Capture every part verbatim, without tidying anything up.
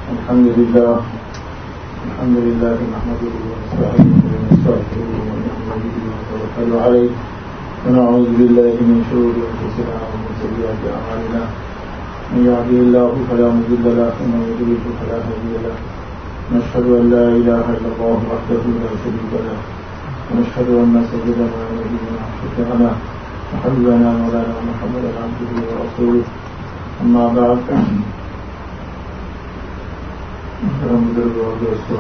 الحمد لله الحمد لله نحمده ونستعينه ونستغفره ونؤمن به ونتوكل عليه ونعوذ بالله من شرور انفسنا ومن سيئات اعمالنا من يهده الله فلا مضل له ومن يضلل فلا هادي له نشهد ان لا اله الا الله وحده لا شريك له ونشهد ان سيدنا ونبينا وشفيعنا وحبيبنا مولانا محمدا عبده ورسوله اما بعد محترم بزرگ اور دوستوں،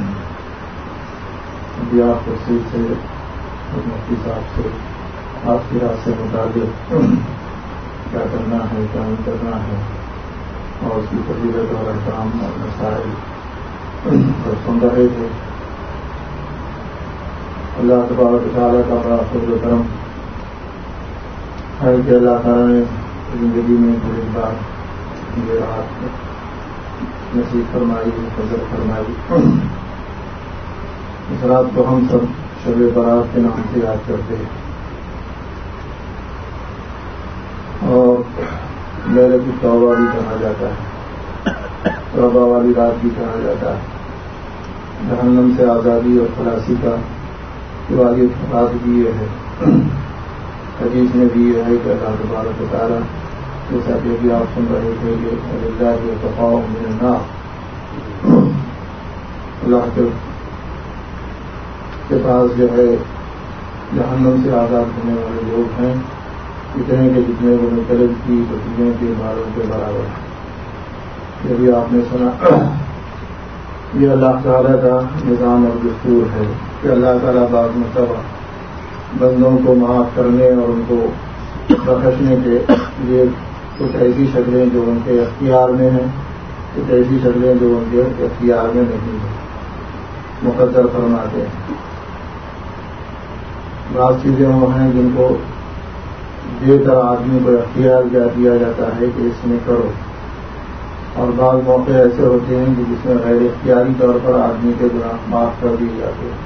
ابھی آپ تفصیل سے مفتی صاحب سے آپ کی رات سے متعلق کیا کرنا ہے کیا نہیں کرنا ہے اور اس کی فضیلت اور احکام اور مسائل سن رہے تھے۔ اللہ تبارک و تعالیٰ کا بڑا فضل و کرم ہے کہ اللہ تعالیٰ نے زندگی میں بڑی بار یہ رات نصیب فرمائی، فضل فرمائی۔ اس رات کو ہم سب شب برات کے نام سے یاد کرتے ہیں اور لیلۃ التوبہ بھی کہا جاتا ہے، توبہ والی رات بھی کہا جاتا ہے، جہنم سے آزادی اور خلاصی کا والی رات بھی یہ ہے۔ حدیث میں بھی یہ ہے کہ اللہ تبارک و تعالیٰ جیسا کہ بھی آپ سن رہے تھے کہ اللہ کے تقاء من النار، اللہ کے پاس جو ہے جہنم سے آزاد ہونے والے لوگ ہیں اتنے کہ جتنے وہ مطلب کی بکریوں کے باروں کے برابر ہیں۔ یہ بھی آپ نے سنا، یہ اللہ تعالیٰ کا نظام اور دستور ہے کہ اللہ تعالیٰ بعض مرتبہ بندوں کو معاف کرنے اور ان کو بخشنے کے لیے کچھ ایسی شکلیں جو ان کے اختیار میں ہیں، کچھ ایسی شکلیں جو ان کے اختیار میں نہیں ہیں، مقدر فرماتے ہیں۔ بعض چیزیں وہ ہیں جن کو دے کر آدمی کو اختیار دیا جاتا ہے کہ اس میں کرو، اور بعض موقع ایسے ہوتے ہیں کہ جس میں غیر اختیاری طور پر آدمی کے گناہ معاف کر دیے جاتے ہیں۔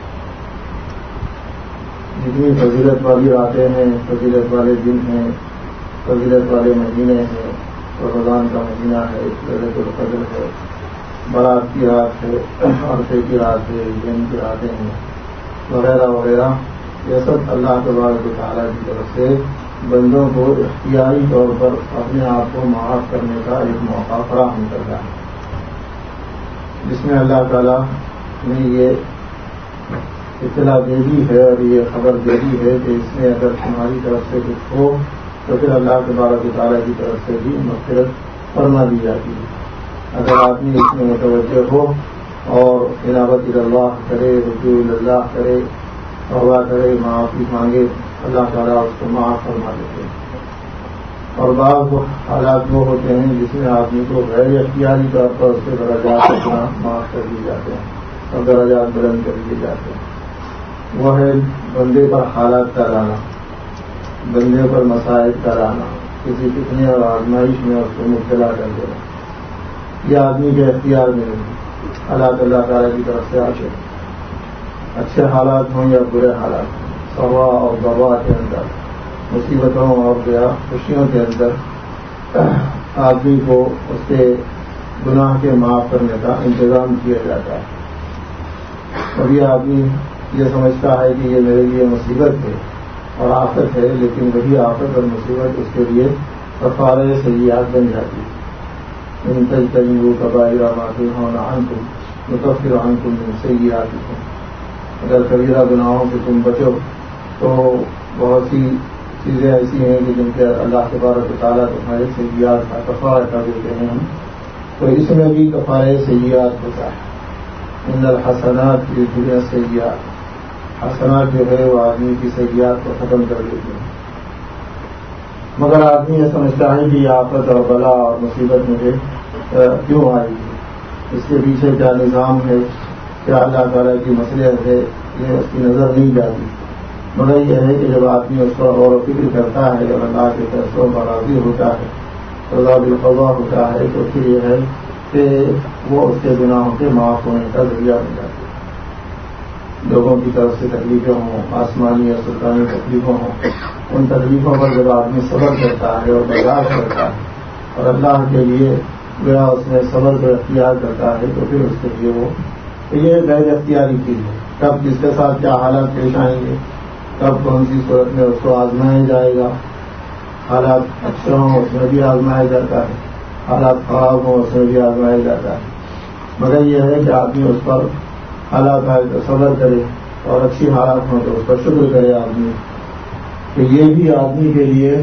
جتنی فضیلت والی راتیں ہیں، فضیلت والے دن ہیں، فضیلت والے مہینے ہیں، رمضان کا مہینہ ہے، لیلۃ القدر ہے، برات کی رات ہے، عرفے کی رات ہے، دن کی راتیں ہیں وغیرہ وغیرہ، یہ سب اللہ تبارک و تعالیٰ کی طرف سے بندوں کو اختیاری طور پر اپنے آپ کو معاف کرنے کا ایک موقع فراہم کرتا ہے، جس میں اللہ تعالیٰ نے یہ اطلاع دے دی ہے اور یہ خبر دے دی ہے کہ اس میں اگر تمہاری طرف سے کچھ ہو تو پھر اللہ تبارک و تعالیٰ کی طرف سے بھی مغفرت فرما دی جاتی ہے۔ اگر آدمی اس میں متوجہ ہو اور عنابت اللہ کرے، رجوع اللہ کرے، توبہ کرے، معافی مانگے، اللہ تعالیٰ اس کو معاف فرما دیتے ہیں۔ اور بعض حالات وہ ہوتے ہیں جس میں آدمی کو غیر اختیاری طور پر اس کے درجات اپنا معاف کر دیے جاتے ہیں اور درجات بلند کر دیے جاتے ہیں۔ وہ ہے بندے پر حالات کا لانا، بندے پر مسائل کا لانا، کسی فتنے اور آزمائش میں اس کو مبتلا کر دینا، یہ آدمی کے اختیار میں نہیں، اللہ اللہ تعالیٰ کی طرف سے آتے ہیں۔ اچھے حالات ہوں یا برے حالات ہوں، سوا اور بوا کے اندر، مصیبتوں اور خوشیوں کے اندر آدمی کو اس کے گناہ کے معاف کرنے کا انتظام کیا جاتا ہے۔ اور یہ آدمی یہ سمجھتا ہے کہ یہ میرے لیے مصیبت ہے اور آفت ہے، لیکن وہی آفت اور مصیبت اس کے لیے کفارہ سیئات بن جاتی ہے۔ ان تجتنبوا کبائر ما تنہون عنہ نکفر عنکم من سیئاتکم، اگر کبیرہ گناہوں سے تم بچو تو بہت سی چیزیں ایسی ہیں کہ جن کے اللہ تبارک و تعالیٰ تمہارے سیئات کا کفارہ کر دیتے ہیں، تو اس میں بھی کفارہ سیئات ہوتا ہے۔ ان الحسنات یذھبن السیئات، حسنات جو ہے وہ آدمی کی سیئات کو ختم کر دیتی ہیں۔ مگر آدمی یہ سمجھتا ہے کہ یہ آفت اور بلا اور مصیبت مجھے کیوں آئی ہے، اس کے پیچھے کیا نظام ہے، کیا اللہ تعالیٰ کی مصلحت ہے، یہ اس کی نظر نہیں جاتی۔ مگر یہ ہے کہ جب آدمی اس پر غور و فکر کرتا ہے اور اللہ کے فیصلوں پر راضی ہوتا ہے، رضا بالقضاء ہوتا ہے، تو پھر یہ ہے کہ وہ اس کے گناہوں کے معاف ہونے کا ذریعہ بن جاتا ہے۔ لوگوں کی طرف سے تکلیفیں ہوں، آسمانی یا سلطانی تکلیفوں ہوں، ان تکلیفوں پر جب آدمی صبر کرتا ہے اور برداشت کرتا ہے اور اللہ کے لیے گویا اس میں صبر کو اختیار کرتا ہے تو پھر اس کے لیے وہ یہ غیر اختیاری چیز ہے. کب کس کے ساتھ کیا حالات پیش آئیں گے, کب کون سی صورت میں اس کو آزمایا جائے گا. حالات اچھے ہوں اس میں بھی آزمایا جاتا ہے, حالات خراب ہوں اس میں بھی آزمایا جاتا ہے. مگر یہ ہے کہ آدمی اس پر حالات آئے تو صبر کرے اور اچھی حالات ہوں تو اس پر شکر کرے آدمی. تو یہ بھی آدمی کے لیے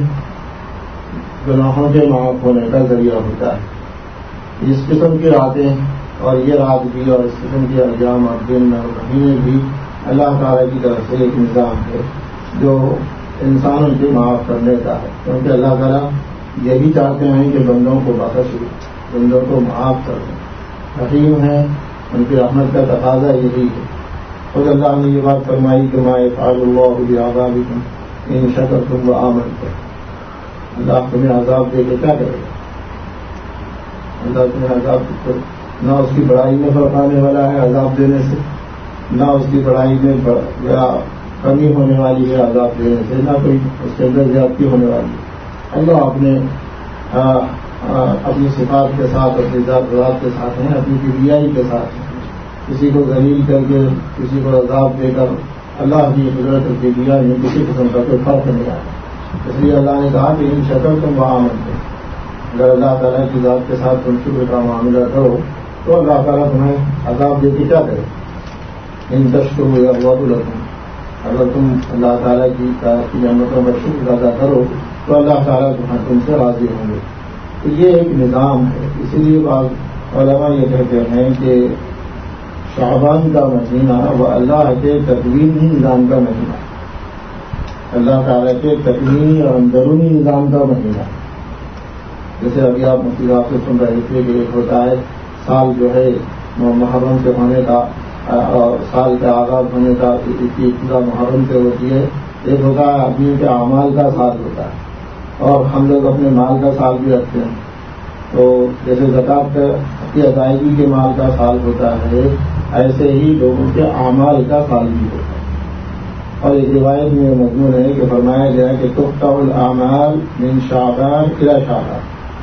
گناہوں کے معاف ہونے کا ذریعہ ہوتا ہے. اس قسم کی راتیں اور یہ رات بھی اور اس قسم کے ایام اور دن اور مہینے بھی اللہ تعالیٰ کی طرف سے ایک نظام ہے جو انسانوں کے معاف کرنے کا ہے. کیونکہ اللہ تعالیٰ یہی چاہتے ہیں کہ بندوں کو بخش دیں, بندوں کو معاف کر دیں. حکیم ہیں, ان کی رحمت کا تقاضا یہی ہے. خود اللہ نے یہ بات فرمائی کہ ما یفعل اللہ بعذابکم ان شکرتم وآمنتم. اللہ تمہیں عذاب دے کے کیا کرے گا؟ اللہ تمہیں عذاب نہ اس کی بڑائی میں فرق آنے والا ہے عذاب دینے سے, نہ اس کی بڑائی میں کمی ہونے والی ہے عذاب دینے سے, نہ کوئی اس کے اندر زیادتی ہونے والی ہے. اللہ اپنے آ, آ, اپنی صفات کے ساتھ اپنی ذات کے ساتھ ہیں, اپنی کبریائی کے ساتھ ہیں. کسی کو ذلیل کر کے کسی کو عذاب دے کر اللہ کی قدرت اور کبریائی میں کسی قسم کا کوئی فرق نہیں آتا. اس لیے اللہ نے کہا کہ ان شکر تم وآمنتم, اگر اللہ تعالیٰ کی ذات کے ساتھ تم شکر کا معاملہ کرو تو اللہ تعالیٰ تمہیں عذاب دے کے کیا کرے. ان تشکروا یرضہ لکم, اگر تم اللہ تعالیٰ کی نعمتوں پر شکر ادا کرو تو اللہ تعالیٰ تم سے راضی ہوں گے. تو یہ ایک نظام ہے. اسی لیے بعض علماء یہ کہتے ہیں کہ شعبان کا مہینہ وہ اللہ کے تکوینی نظام کا مہینہ, اللہ تعالیٰ کے تکوینی اور اندرونی نظام کا مہینہ. جیسے ابھی آپ مفتی سے سن رہے تھے کہ ایک ہوتا ہے سال جو ہے محرم سے ہونے کا اور سال کا آغاز ہونے کا ابتدا محرم سے ہوتی ہے. ایک ہوتا ہے آدمی کے اعمال کا سال ہوتا ہے, اور ہم لوگ اپنے مال کا سال بھی رکھتے ہیں. تو جیسے زکوٰۃ کی ادائیگی کے مال کا سال ہوتا ہے, ایسے ہی لوگوں کے اعمال کا سال بھی ہوتا ہے. اور ایک روایت میں مضمون ہے کہ فرمایا گیا کہ تقطع الاعمال من شعبان الی شعبان,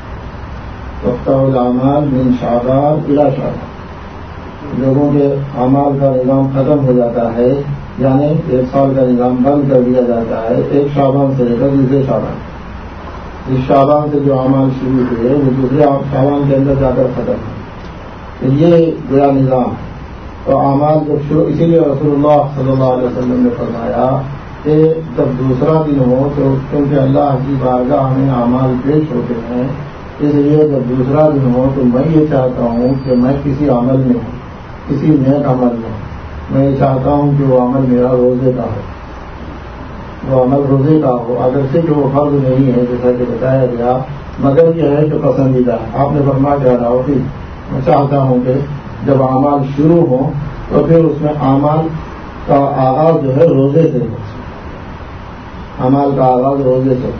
تقطع الاعمال من شعبان الی شعبان. لوگوں کے اعمال کا نظام ختم ہو جاتا ہے, یعنی ایک سال کا نظام بند کر دیا جاتا ہے ایک شعبان سے لے کر دوسرے شعبان. اس شعبان سے جو اعمال شروع ہوئے وہ دوسرے شعبان کے اندر جا کر ختم ہے. تو یہ بڑا نظام ہے. تو اعمال جب شروع, اسی لیے رسول اللہ صلی اللہ علیہ وسلم نے فرمایا کہ جب دوسرا دن ہو تو کیونکہ اللہ کی بارگاہ میں اعمال پیش ہوتے ہیں, اس لیے جب دوسرا دن ہو تو میں یہ چاہتا ہوں کہ میں کسی عمل میں ہوں, کسی نیک عمل میں ہوں. میں یہ چاہتا ہوں کہ وہ عمل میرا روزے کا ہو, وہ عمل روزے کا ہو. اگر سے کہ وہ فرض نہیں ہے جیسا کہ بتایا گیا, مگر یہ ہے کہ پسندیدہ ہے. آپ نے فرما کیا رہا ہوتی میں چاہتا ہوں کہ جب اعمال شروع ہوں تو پھر اس میں اعمال کا آغاز جو ہے روزے سے ہو, اعمال کا آغاز روزے سے ہو.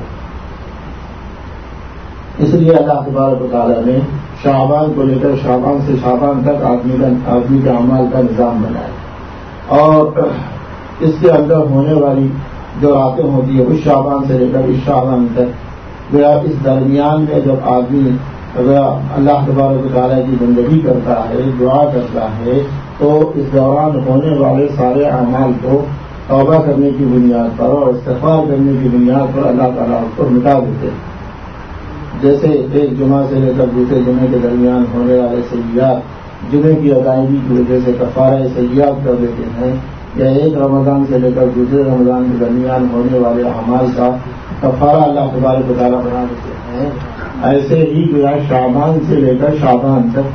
اس لیے اللہ تبارک و تعالیٰ نے شعبان کو لے کر شعبان سے شعبان تک آدمی کا آدمی کے اعمال کا نظام بنایا, اور اس کے اندر ہونے والی جو راتیں ہوتی ہے اس شعبان سے لے کر اس شعبان تک گویا اس درمیان میں جب آدمی گویا اللہ تبارک و تعالیٰ کی زندگی کرتا ہے, دعا کرتا ہے, تو اس دوران ہونے والے سارے اعمال کو توبہ کرنے کی بنیاد پر اور استغفار کرنے کی بنیاد پر اللہ تعالیٰ اس کو مٹا دیتے ہیں. جیسے ایک جمعہ سے لے کر دوسرے جمعے کے درمیان ہونے والے سیئات جمعے کی ادائیگی کی وجہ سے کفارہ سیئات کر دیتے ہیں, یا ایک رمضان سے لے کر دوسرے رمضان کے درمیان ہونے والے اعمال کا کفارہ اللہ تبارک و تعالیٰ بنا دیتے ہیں, ایسے ہی گویا شعبان سے لے کر شعبان تک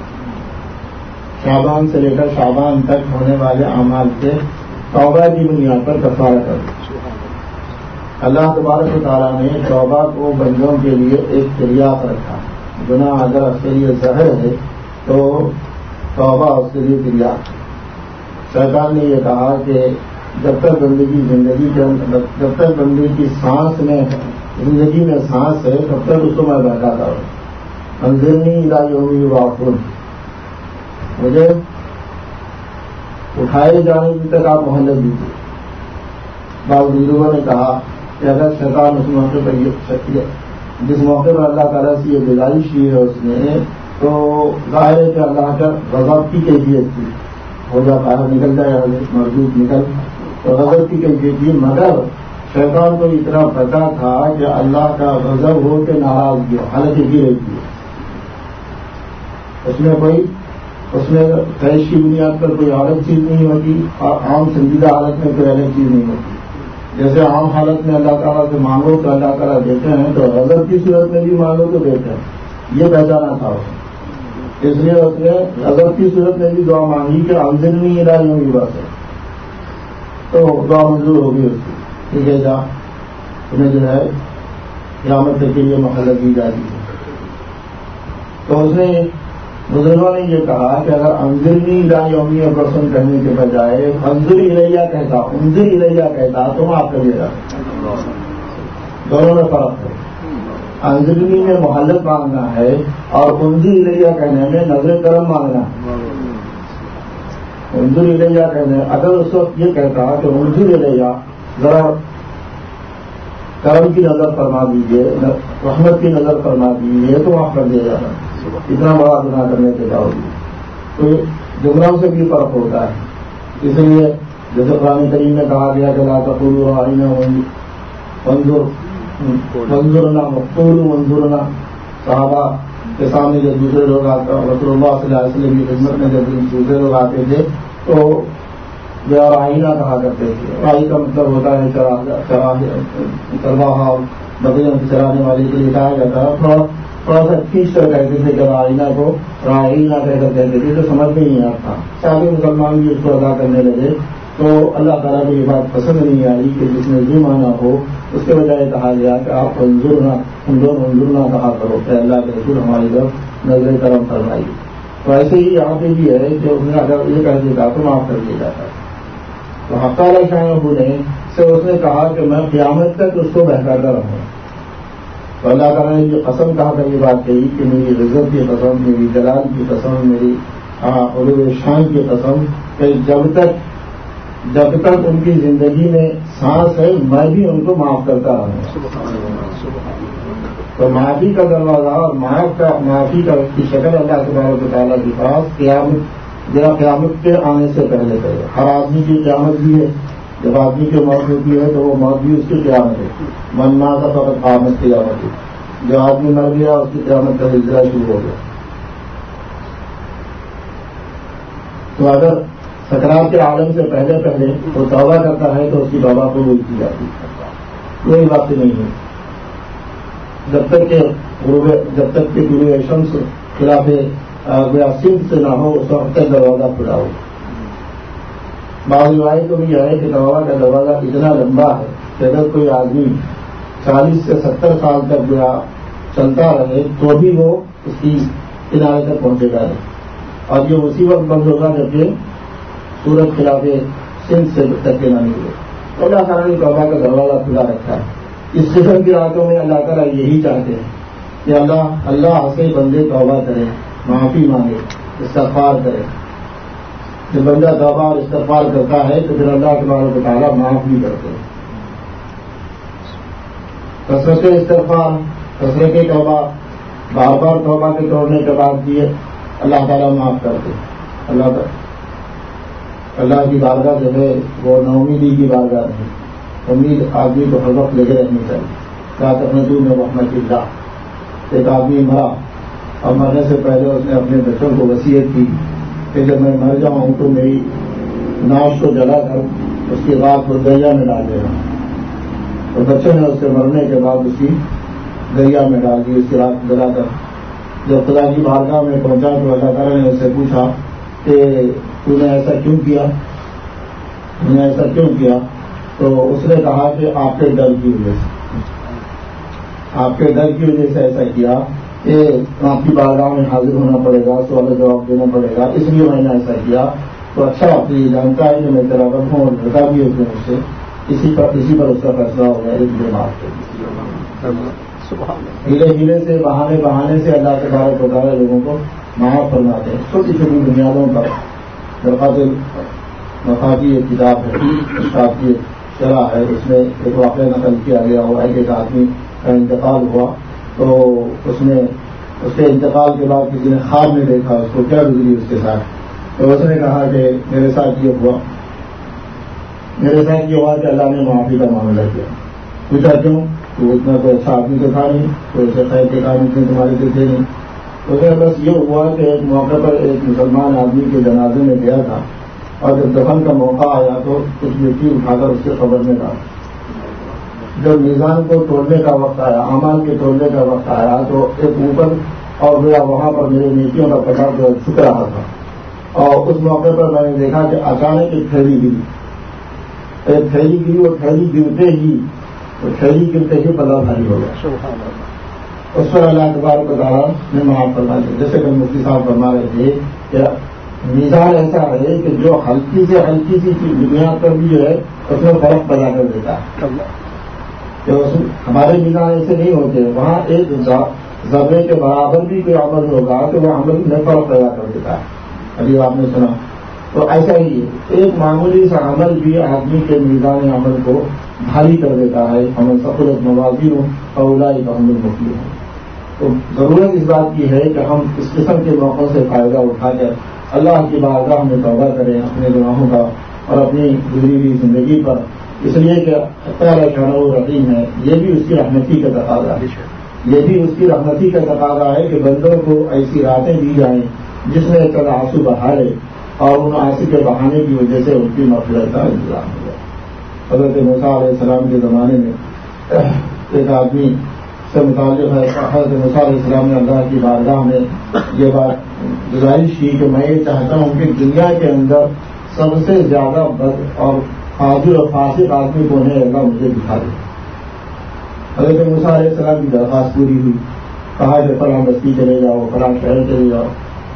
شعبان سے لے کر شعبان تک ہونے والے اعمال کے توبہ کی بنیاد پر کفارہ کر دیا. اللہ تبارک و تعالیٰ نے توبہ کو بندوں کے لیے ایک تریاق رکھا. گناہ اگر اس کے لیے زہر ہے تو توبہ اس کے لیے تریاق. شیطان نے یہ کہا کہ جب تک بندے کی زندگی کے جب تک بندے کی سانس میں زندگی میں سانس ہے تب تک اس کو میں بہتاتا ہوں. انذرنی الی یوم یبعثون, مجھے اٹھائے جانے کی تک آپ مہلت دیجیے. بعض بزرگوں نے کہا کہ اگر شیطان اس موقع پر یہ جس موقع پر اللہ تعالیٰ سے یہ گزارش کی ہے اس نے، تو ظاہر ہے کہ اللہ کا غضب کی کیفیت تھی، ہو جا باہر نکل جائے مردود نکل، تو غضب کی کیفیت تھی، مگر شیطان کو اتنا پتا تھا کہ اللہ کا غضب ہو کے ناراضگی ہو، حالت گرے کی اس میں کوئی اس میں خواہش کی بنیاد پر کوئی الگ چیز نہیں ہوتی، اور عام سنجیدہ حالت میں کوئی الگ چیز نہیں ہوتی۔ جیسے عام حالت میں اللہ تعالیٰ سے مانگو تو اللہ تعالیٰ دیتے ہیں، تو غضب کی صورت میں بھی مانگو تو دیتے ہیں، یہ پہچانا تھا اس نے۔ اس لیے اس نے غضب کی صورت میں بھی دعا مانگی کہ آمدنی علاج ہوگی بات ہے، تو دعا منظور ہوگی اس کی، ٹھیک ہے جا تمہیں جو ہے قیامت کے لیے مخلت دی جاتی ہے۔ تو اس نے بزرگوں نے یہ کہا کہ اگر انظرنی الی یوم یبعثون کہنے کے بجائے انظر الیہ کہتا، انظر الیہ کہتا تو معاف کر دے گا، دونوں میں فرق ہے۔ انظرنی میں محلت مانگنا ہے اور انظر الیہ کہنے میں نظر کرم مانگنا ہے۔ انظر الیہ کہنے اگر اس وقت یہ کہتا کہ انظر الیہ ذرا کرم کی نظر فرما دیجیے، رحمت کی نظر فرما دیجیے تو معاف کر دیا جاتا ہے، اتنا بڑا گناہ کرنے کے باوجود۔ تو جملوں سے بھی فرق ہوتا ہے، اس لیے جیسے قرآن کریم میں کہا گیا کہ لا تقولوا راعنا وانظر وانظرنا وقولوا وانظرنا، صحابہ کے سامنے جب دوسرے لوگ آتے، رسول اللہ صلی اللہ علیہ وسلم کی خدمت میں جب دوسرے لوگ آتے تھے تو جو راعنا کہا کرتے تھے۔ راعی کا مطلب ہوتا ہے چرواہا، بکریوں کی چرانے والے کے لیے کہا جاتا ہے، تھوڑا تھوڑا سا کھینچ کر کہتے تھے کہ رائنا کو رائنا کہہ کر کہتے تھے، تو سمجھ میں نہیں آتا۔ سارے مسلمان بھی اس کو ادا کرنے لگے تو اللہ تعالیٰ کو یہ بات پسند نہیں آئی کہ جس میں یہ مانا ہو، اس کے بجائے کہا گیا کہ آپ انظر نہ انظر انظر نہ کہا کرو کہ اللہ کے رسول ہماری طرف نظر کرم فرمائیے۔ تو ایسے ہی یہاں پہ بھی ہے کہ اس نے اگر یہ کہہ دیتا تو معاف کر دیا جاتا ہے۔ تو حق تعالیٰ شاہ نے سے اس نے کہا کہ میں قیامت تک اس کو بہتاتا رہوں۔ تو اللہ تعالیٰ نے یہ قسم کہا کر یہ بات کہی کہ میری عزت کی قسم، میری جلال کی قسم، میری علو شان کی قسم کہ جب تک جب تک ان کی زندگی میں سانس ہے میں بھی ان کو معاف کرتا رہوں۔ تو معافی کا دروازہ اور معاف کا معافی کا کی شکل اللہ تبارک و تعالیٰ کے پاس قیامت ذرا قیامت کے آنے سے پہلے پہلے ہر آدمی کی قیامت بھی ہے، جب آدمی کی موت ہوتی ہے تو وہ موت بھی اس کی قیامت ہے، مرنا کا فقط قیامت قیامت ہے، جو آدمی مر گیا اس کی قیامت کا سلسلہ شروع ہو گیا۔ تو اگر سکرات کے عالم سے پہلے پہلے وہ توبہ کرتا ہے تو اس کی توبہ قبول کی جاتی ہے، کوئی بات نہیں ہے، جب تک کہ غروب جب تک کہ غروب شمس خلاف گویا سمت سے نہ ہو اس وقت تک دروازہ کھلا ہو۔ بعض روایتوں میں یہ ہے کہ توبہ کا دروازہ اتنا لمبا ہے کہ اگر کوئی آدمی چالیس سے ستر سال تک گویا چلتا رہے تو بھی وہ اس کی کنارے تک پہنچے گا نہیں، اور یہ اسی وقت بند ہوگا جبکہ سورج خلاف سمت سے تک کے نہ نکلے۔ تو اللہ تعالیٰ نے توبہ کا دروازہ کھلا رکھا ہے۔ اس قسم کی راتوں میں اللہ تعالیٰ یہی چاہتے ہیں کہ اللہ اللہ سے بندے توبہ کرے، معافی مانگے، استغفار کرے۔ جب بندہ توبہ اور استغفار کرتا ہے تو پھر اللہ تبارک و تعالیٰ معاف بھی کرتے ہیں۔ کثرت استغفار، کثرت توبہ، بار بار توبہ کے توڑنے کے بعد بھی اللہ تعالیٰ معاف کرتے ہیں۔ اللہ تعالیٰ اللہ کی بارگاہ جو ہے وہ نا امیدی کی بارگاہ نہیں، امید آدمی کو ہر وقت لگے رہنی چاہیے۔ کیا تقنطوا من رحمت اللہ، ایک آدمی مرا اور مرنے سے پہلے اس نے اپنے بچوں کو وصیت کی کہ جب میں مر جاؤں تو میری ناش کو جلا کر اس کی رات کو دریا میں ڈال دینا۔ تو بچوں نے اس کے مرنے کے بعد اس کی دریا میں ڈال دی، اس کی رات جلا کر۔ جب خدا کی بارگاہ میں پہنچا تو اللہ تعالیٰ نے اس سے پوچھا کہ تو نے ایسا کیوں کیا تو نے ایسا کیوں کیا تو اس نے کہا کہ آپ کے ڈر کی وجہ سے آپ کے ڈر کی وجہ سے ایسا کیا کہ آپ کی بارگاہ میں حاضر ہونا پڑے گا، سوال جواب دینا پڑے گا، اس لیے میں نے ایسا کیا۔ تو اچھا آپ یہ جانتا ہے کہ میں تیرا رب ہوں اور ڈرتا بھی اس نے مجھ سے، اسی پر اسی پر اس کا فیصلہ ہو گیا، مجھے معاف کر دیا۔ ہیلے ہیلے سے بہانے بہانے سے اللہ کے بارے کو تعالیٰ لوگوں کو معاف فرماتے ہیں، چھوٹی چھوٹی بنیادوں پر۔ درخواست مفاد کی ایک کتاب ہے، استاد کی شرح ہے، اس میں ایک واقعہ نقل کیا گیا ہوا ہے کہ ایک آدمی کا انتقال ہوا تو اس نے اس کے انتقال کے بعد کسی نے خواب میں دیکھا اس کو کیا گزری اس کے ساتھ، تو اس نے کہا کہ میرے ساتھ یہ ہوا میرے ساتھ یہ ہوا کہ اللہ نے معافی کا معاملہ کیا. پوچھا کیوں؟ تو اتنا تو اچھا آدمی تو تھا نہیں، تو اسے خیر کے کام اتنے تمہارے سے تھے نہیں. تو بس یہ ہوا کہ ایک موقع پر ایک مسلمان آدمی کے جنازے میں گیا تھا اور جب دفن کا موقع آیا تو کچھ مٹی اٹھا کر اس کے قبر میں ڈالا. جب میزان کو توڑنے کا وقت آیا، اعمال کے توڑنے کا وقت آیا تو ایک اوپر اور گیا وہاں پر میرے نیکیوں کا پتا جو چھپ رہا تھا، اور اس موقع پر میں نے دیکھا کہ اچانک ایک تھیلی گری ایک تھیلی گری اور تھیلی گرتے ہی تو تھیلی گرتے ہی پتا بھاری ہو گیا. اس پر اللہ تبارک و تعالیٰ نے معاف فرما دیا. جیسے کہ مفتی صاحب فرما رہے تھے کہ میزان ایسا ہے کہ جو ہلکی سے ہلکی سی چیز دنیا پر بھی جو ہے اس میں فرق پیدا کر دیتا ہے. ہمارے میزان ایسے نہیں ہوتے، وہاں ایک ذرے کے برابر بھی کوئی عمل ہوگا تو وہ عمل میں فرق پیدا کر دیتا ہے. ابھی آپ نے سنا تو ایسا ہی ایک معمولی سا عمل بھی آدمی کے میزان عمل کو بھاری کر دیتا ہے. ہمیں ثقلت موازین اولائی کا عمل مفید ہے. تو ضرورت اس بات کی ہے کہ ہم اس قسم کے موقعوں سے فائدہ اٹھا کر اللہ کی بارگاہ میں توبہ کریں اپنے گناہوں کا اور اپنی گزری ہوئی زندگی پر، اس لیے کہ اللہ شانہ رحیم ہے. یہ بھی اس کی رحمتی کا تقاضا ہے یہ بھی اس کی رحمتی کا تقاضا ہے کہ بندوں کو ایسی راتیں دی جائیں جس میں چل آنسو بہائے اور ان آنسو کے بہانے کی وجہ سے ان کی مغفرت کا انتظام ہو جائے. حضرت موسیٰ علیہ السلام کے زمانے میں ایک آدمی سے متعلق ہے. حضرت موسیٰ علیہ السلام نے اللہ کی بارگاہ میں یہ بات گزارش کی کہ میں یہ چاہتا ہوں کہ دنیا کے اندر سب سے زیادہ بد اور فاضل اور فاسق آدمی کو ہے اللہ مجھے دکھا دے. حضرت موسیٰ علیہ السلام کی درخواست پوری ہوئی. کہا کہ فلاں بستی چلے جاؤ، فلاں شہر چلے جاؤ،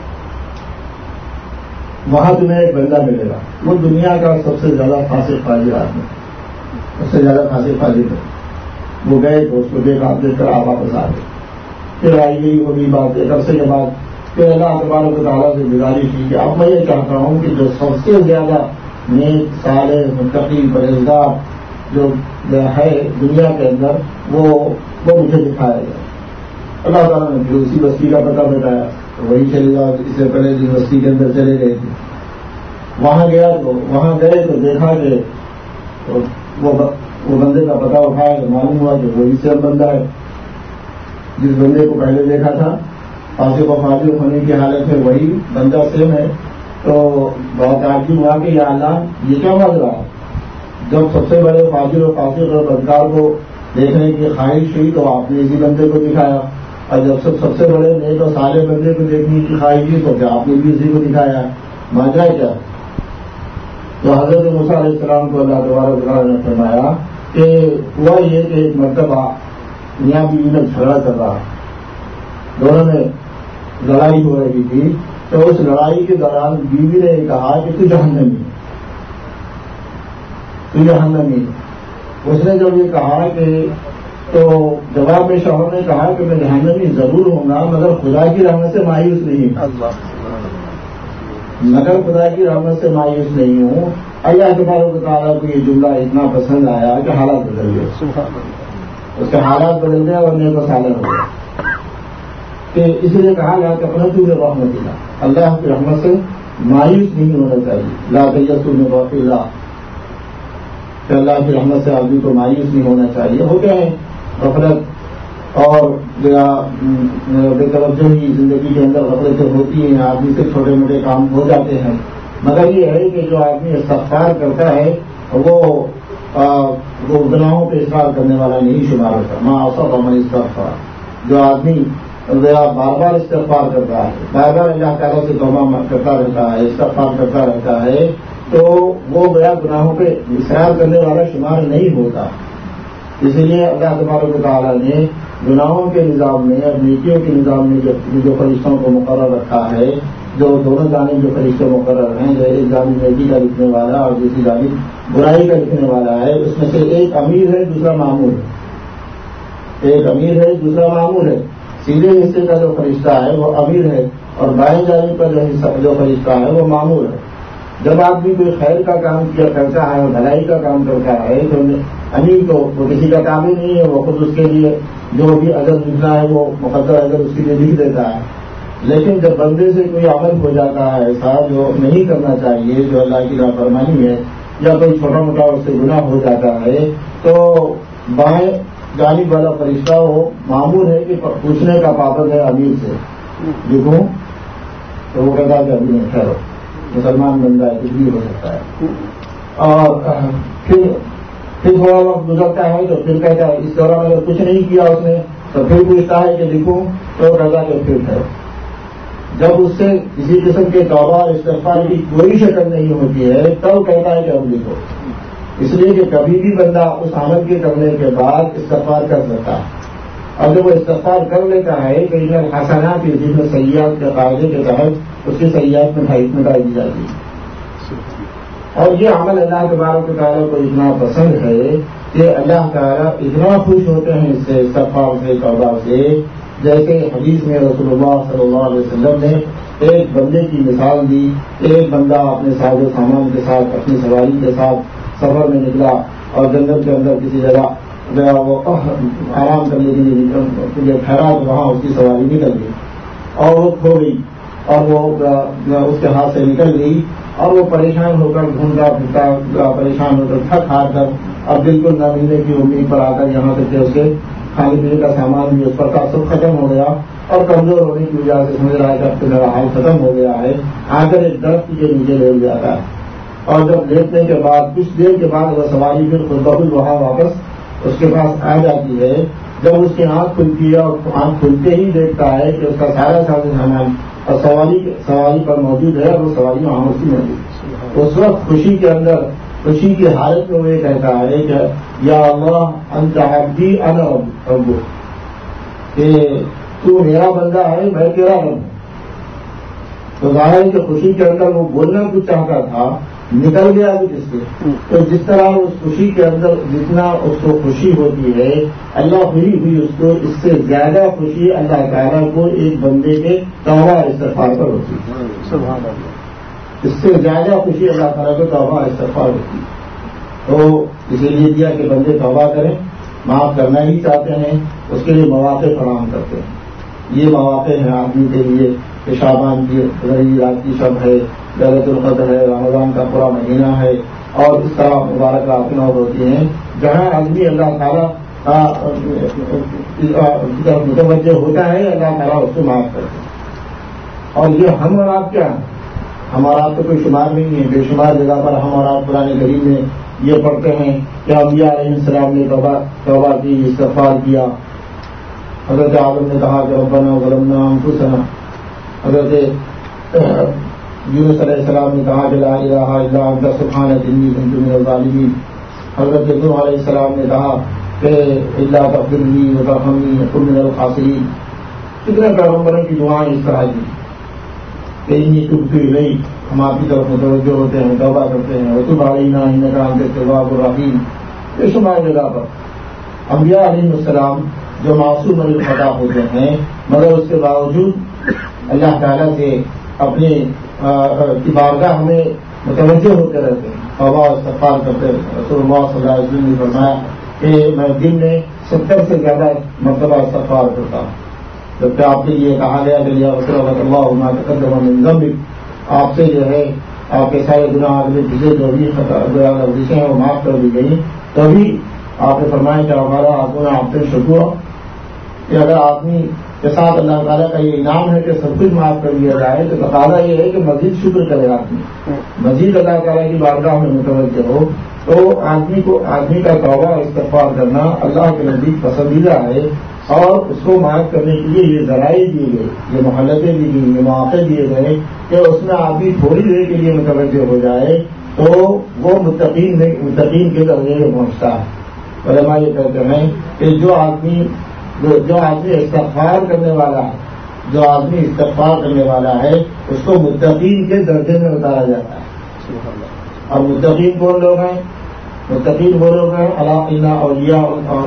وہاں تمہیں ایک بندہ ملے گا وہ دنیا کا سب سے زیادہ فاسق فاجر آدمی، سب سے زیادہ فاسق فاجر ہے. وہ گئے تو اس کو دیکھا دیکھ کر آپ واپس آ گئے. پھر آئی گئی ہوگی بات ایک عرصے کے بعد پھر اللہ تبارک و تعالیٰ سے گزارش کی کہ اب میں یہ چاہتا ہوں کہ جو سب سے زیادہ نیک صالح متقی پرہیزگار جو ہے دنیا کے اندر وہ وہ مجھے دکھایا گیا. اللہ تعالیٰ نے پھر اسی بستی کا پتہ بتایا تو وہی چلے جاؤ اس سے پہلے جس بستی کے اندر چلے گئے تھے. وہاں گیا تو وہاں گئے تو دیکھا کہ وہ وہ بندے کا پتہ اٹھایا تو معلوم ہوا کہ وہی سیم بندہ ہے جس بندے کو پہلے دیکھا تھا. فاسق و فاجر ہونے کی حالت میں وہی بندہ سیم ہے. تو بہت تعجب ہوا کہ یا اللہ یہ کیا بات رہا. جب سب سے بڑے فاجر و فاسق اور بدکار کو دیکھنے کی خواہش ہوئی تو آپ نے اسی بندے کو دکھایا، اور جب سب سب سے بڑے نیک اور صالح بندے کو دیکھنے کی خواہش ہوئی تو کیا آپ نے بھی اسی کو دکھایا. ماجرا کیا؟ تو حضرت موسیٰ علیہ السلام کو اللہ تبارک و تعالیٰ نے فرمایا کہ ہوا یہ کہ ایک مرتبہ میاں بیوی میں جھگڑا کر رہا، دونوں میں لڑائی ہو رہی تھی. تو اس لڑائی کے دوران بیوی نے کہا کہ تو جہنمی تو جہنمی اس نے جب یہ کہا کہ تو جواب میں شوہر نے کہا کہ میں جہنمی ضرور ہوں گا مگر خدا کی رحمت سے مایوس نہیں مگر خدا کی رحمت سے مایوس نہیں ہوں. اللہ تبارک و تعالیٰ کو یہ جملہ اتنا پسند آیا کہ حالات بدل گئے. اس کے حالات بدل گئے اور نیک و صالح ہو گئے. کہ اس لیے کہا گیا کہ اپنا تو رحمت اللہ اللہ کی رحمت سے مایوس نہیں ہونا چاہیے. لا تیأسوا من روح اللہ کہ اللہ کی رحمت سے آدمی کو مایوس نہیں ہونا چاہیے. ہوتے ہیں غفلت اور بے توجہی زندگی کے اندر غفلتیں ہوتی ہیں، آدمی سے چھوٹے موٹے کام ہو جاتے ہیں. مگر یہ ہے کہ جو آدمی استغفار کرتا ہے وہ وہ گناہوں پہ اصرار کرنے والا نہیں شمار ہوتا. ما اصاب من استغفار، جو آدمی بار بار استغفار کرتا ہے، بار بار اللہ تعالیٰ سے توبہ کرتا رہتا ہے، استغفار کرتا رہتا ہے تو وہ گیا گناہوں پہ اصرار کرنے والا شمار نہیں ہوتا. اسی لیے اللہ تبارک و تعالیٰ نے گناہوں کے نظام میں اور نیکیوں کے نظام میں جو جو فرشتوں کو مقرر رکھا ہے، جو دونوں جانب جو فرشتے مقرر ہیں، جو ایک جانب نیکی کا لکھنے والا اور دوسری جانب برائی کا لکھنے والا ہے، اس میں سے ایک امیر ہے دوسرا معمول ہے. ایک امیر ہے دوسرا معمول ہے. سیدھے حصے کا جو فرشتہ ہے وہ امیر ہے اور بائیں جانب کا جو حصہ جو فرشتہ ہے وہ معمول ہے. جب آدمی کوئی خیر کا کام کیا کرتا ہے اور بھلائی کا کام کرتا ہے تو امیر کو وہ کسی کا کام ہی نہیں ہے، وہ خود اس کے لیے جو بھی اجر لکھنا ہے وہ مقدر اجر اس کے لیے لکھ دیتا ہے. لیکن جب بندے سے کوئی عمل ہو جاتا ہے ایسا جو نہیں کرنا چاہیے، جو اللہ کی نافرمانی ہے، یا کوئی چھوٹا موٹا اس سے گناہ ہو جاتا ہے، تو بائیں جانب والا فرشتہ وہ معمول ہے کہ پوچھنے کا پابند ہے امیر سے، لکھوں تو وہ کہتا ہے کہ ابھی نہیں ٹھہرو، مسلمان بندہ ہے کچھ بھی ہو سکتا ہے. اور پھر پھر تھوڑا وقت گزرتا ہے تو پھر کہتا ہے اس دوران اگر کچھ نہیں کیا اس نے تو پھر پوچھتا ہے کہ لکھوں تو کہتا کہ پھر ٹھہرو. جب اس سے کسی قسم کے توبہ اور استغفار کی کوئی شکل نہیں ہوتی ہے تب کہتا ہے کہ اب لکھو. اس لیے کہ کبھی بھی بندہ اس عمل کے کرنے کے بعد استغفار کر سکتا ہے، اور جب وہ استغفار کر لیتا ہے کہ ان الحسنات کی ذکر سیئات کے قاعدے کے تحت اس کی سیئات میں مٹائی دی جاتی ہے. اور یہ عمل اللہ تبارک و تعالیٰ کو اتنا پسند ہے کہ اللہ تعالیٰ اتنا خوش ہوتے ہیں اس سے، استغفار سے، توبہ سے. جیسے حدیث میں رسول اللہ صلی اللہ علیہ وسلم نے ایک بندے کی مثال دی. ایک بندہ اپنے ساز و سامان کے ساتھ اپنی سواری کے ساتھ سفر میں نکلا اور جنگل کے اندر کسی جگہ گیا، وہ آرام کرنے کے لیے ٹھہرا تو وہاں اس کی سواری نکل گئی اور وہ کھو گئی اور وہ اس کے ہاتھ سے نکل گئی اور وہ پریشان ہو کر ڈھونڈتا پھرتا، پریشان ہو کر تھک ہار کر اب بالکل نہ ملنے کی امید پر آ کر یہاں تک کہ اس کے کھانے پینے کا سامان بھی اس پر کا سب ختم ہو گیا اور کمزور ہونے کی وجہ سے سمجھ رہا ہے کہ اب تو میرا حال ختم ہو گیا ہے. آ کر ایک درخت کے نیچے لیٹ جاتا ہے اور جب لیٹنے کے بعد کچھ دیر کے بعد وہ سواری پھر خود بخود وہاں واپس اس کے پاس آ جاتی ہے. جب اس کی آنکھ کھلتی ہے اور آنکھ کھلتے ہی دیکھتا ہے کہ اس کا سارا ساز سامان اور سواری سواری پر موجود ہے اور وہ سواری وہاں اس کی موجود ہے. اس وقت خوشی کے اندر، خوشی کی حالت میں وہ یہ کہتا ہے کہ یا اللہ انت عبدی انا ربک، کہ تو میرا بندہ ہے میں تیرا رب ہوں. تو ظاہر ہے کہ خوشی کے اندر وہ بولنا کچھ چاہتا تھا، نکل گیا کچھ اس سے. تو جس طرح اس خوشی کے اندر جتنا اس کو خوشی ہوتی ہے اللہ خوشی ہوئی اس کو، اس سے زیادہ خوشی اللہ تعالیٰ کو ایک بندے کے توبہ استغفار پر ہوتی ہے. سبحان اللہ. اس سے زیادہ خوشی اللہ تعالیٰ کو توبہ استغفار ہوتی ہے. تو اسی لیے دیا کہ بندے توبہ کریں، معاف کرنا ہی چاہتے ہیں، اس کے لیے مواقع فراہم کرتے ہیں. یہ مواقع ہیں آدمی کے لیے کہ شعبان کی رہی رات کی شب ہے، لیلۃ القدر ہے، رمضان کا پورا مہینہ ہے، اور اس طرح مبارک راتیں اور ہوتی ہیں جہاں آدمی اللہ تعالیٰ کی طرف متوجہ ہوتا ہے، اللہ تعالیٰ اس کو معاف کرتے ہیں. اور یہ ہم اور آپ کیا ہیں؟ ہمارا آپ تو کوئی شمار نہیں ہے. بے شمار جگہ پر ہم اور آپ قرآن کریم میں یہ پڑھتے ہیں کہ انبیاء علیہ السلام نے توبہ توبہ کی، استغفار کیا. حضرت آدم نے کہا کہ ربنا ظلمنا انفسنا. حضرت یونس علیہ السلام نے کہا کہ لا الہ الا انت سبحانک انی کنت من الظالمین. حضرت نوح علیہ السلام نے کہا کہ الا تغفر لی وترحمنی اکن من الخاسرین. کتنے پیغمبروں کی دعائیں اس طرح کی کہ انی تبت الیک، ہم آپ کی طرف متوجہ ہوتے ہیں، توبہ کرتے ہیں. وتب علینا انک انت التواب الرحیم. بے شمار جگہ پر انبیاء علیہ السلام جو معصوم الخطا ہوتے ہیں مگر اس کے باوجود اللہ تعالیٰ سے اپنی کی بارگاہ میں متوجہ ہوتے رہتے ہیں، توبہ استغفار کرتے رہتے. رسول اللہ صلی اللہ علیہ وسلم نے فرمایا کہ میں دن میں ستر سے زیادہ مرتبہ استغفار کرتا ہوں. جبکہ آپ کے لیے کہا گیا کہ اللہ ما تقدم من ذنبک، آپ سے جو ہے آپ کے سارے گناہ اگلے پیچھے جو بھی لفظیں ہیں وہ معاف کر دی گئی. تبھی آپ نے فرمایا کہ ہمارا آدمی آپ سے شکر کہ اگر آدمی کے ساتھ اللہ تعالیٰ کا یہ انعام ہے کہ سب کچھ معاف کر دیا جائے تو تقاضا یہ ہے کہ مزید شکر کرے آدمی، مزید اللہ تعالیٰ کی بارگاہ میں متوجہ ہو. تو آدمی کو آدمی کا توبہ استغفار کرنا اللہ کے نزدیک پسندیدہ ہے، اور اس کو معاف کرنے کے لیے یہ ذرائع دیے گئے، یہ مہلتیں دی گئی، یہ مواقع دیے گئے کہ اس میں آدمی تھوڑی دیر کے لیے متوجہ ہو جائے تو وہ متقین متقین کے درجے میں پہنچتا ہے. علماء یہ کہتے ہیں کہ جو آدمی جو آدمی استغفار کرنے والا ہے، جو آدمی استغفار کرنے والا ہے اس کو متقین کے درجے میں اتارا جاتا ہے. اور متقین کون لوگ ہیں؟ متقین وہ لوگ ہیں اللہ اولیاء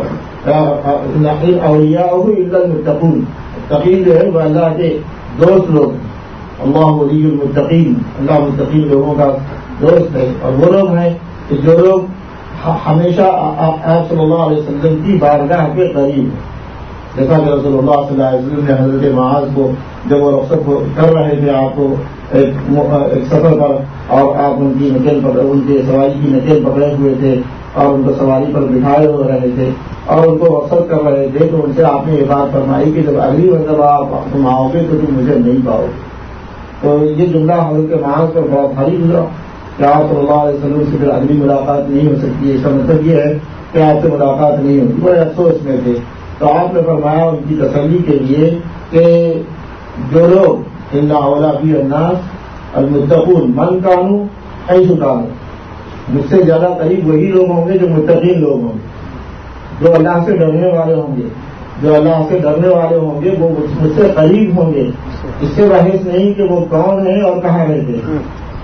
اولیاء الا المتقون. متقین جو ہے وہ اللہ کے دوست لوگ ہیں. اللہ ولی المتقین، اللہ متقین لوگوں کا دوست ہے. اور وہ لوگ ہیں کہ جو لوگ ہمیشہ آپ صلی اللہ علیہ وسلم کی بارگاہ کے قریب ہیں. جیسا کہ رسول اللہ صلی اللہ علیہ وسلم نے حضرت معاذ کو جب وہ رخصت کر رہے تھے آپ کو ایک سفر پر، اور آپ ان کی نکیل پکڑے، ان کے سواری کی نکیل پکڑے ہوئے تھے اور ان کو سواری پر بٹھائے ہو رہے تھے اور ان کو رخصت کر رہے تھے، تو ان سے آپ نے یہ بات فرمائی کہ جب اگلی مرتبہ آپ تم آؤ گے تو تم مجھے نہیں پاؤ گے. تو یہ جملہ حضرت معاذ پر بہت بھاری گزرا کہ آپ صلی اللہ علیہ وسلم سے پھر اگلی ملاقات نہیں ہو سکتی ہے. اس کا مطلب یہ ہے کہ آپ سے ملاقات نہیں ہوگی. بڑے افسوس میں تھے. تو آپ نے فرمایا ان کی تسلی کے لیے کہ جو لوگ ان اولا فی الناس المتقون من کانوا حیث کانوا، مجھ سے زیادہ قریب وہی لوگ ہوں گے جو متقین لوگ ہوں گے، جو اللہ سے ڈرنے والے ہوں گے. جو اللہ سے ڈرنے والے ہوں گے وہ مجھ سے قریب ہوں گے. اس سے بحث نہیں کہ وہ کون ہیں اور کہاں رہتے ہیں.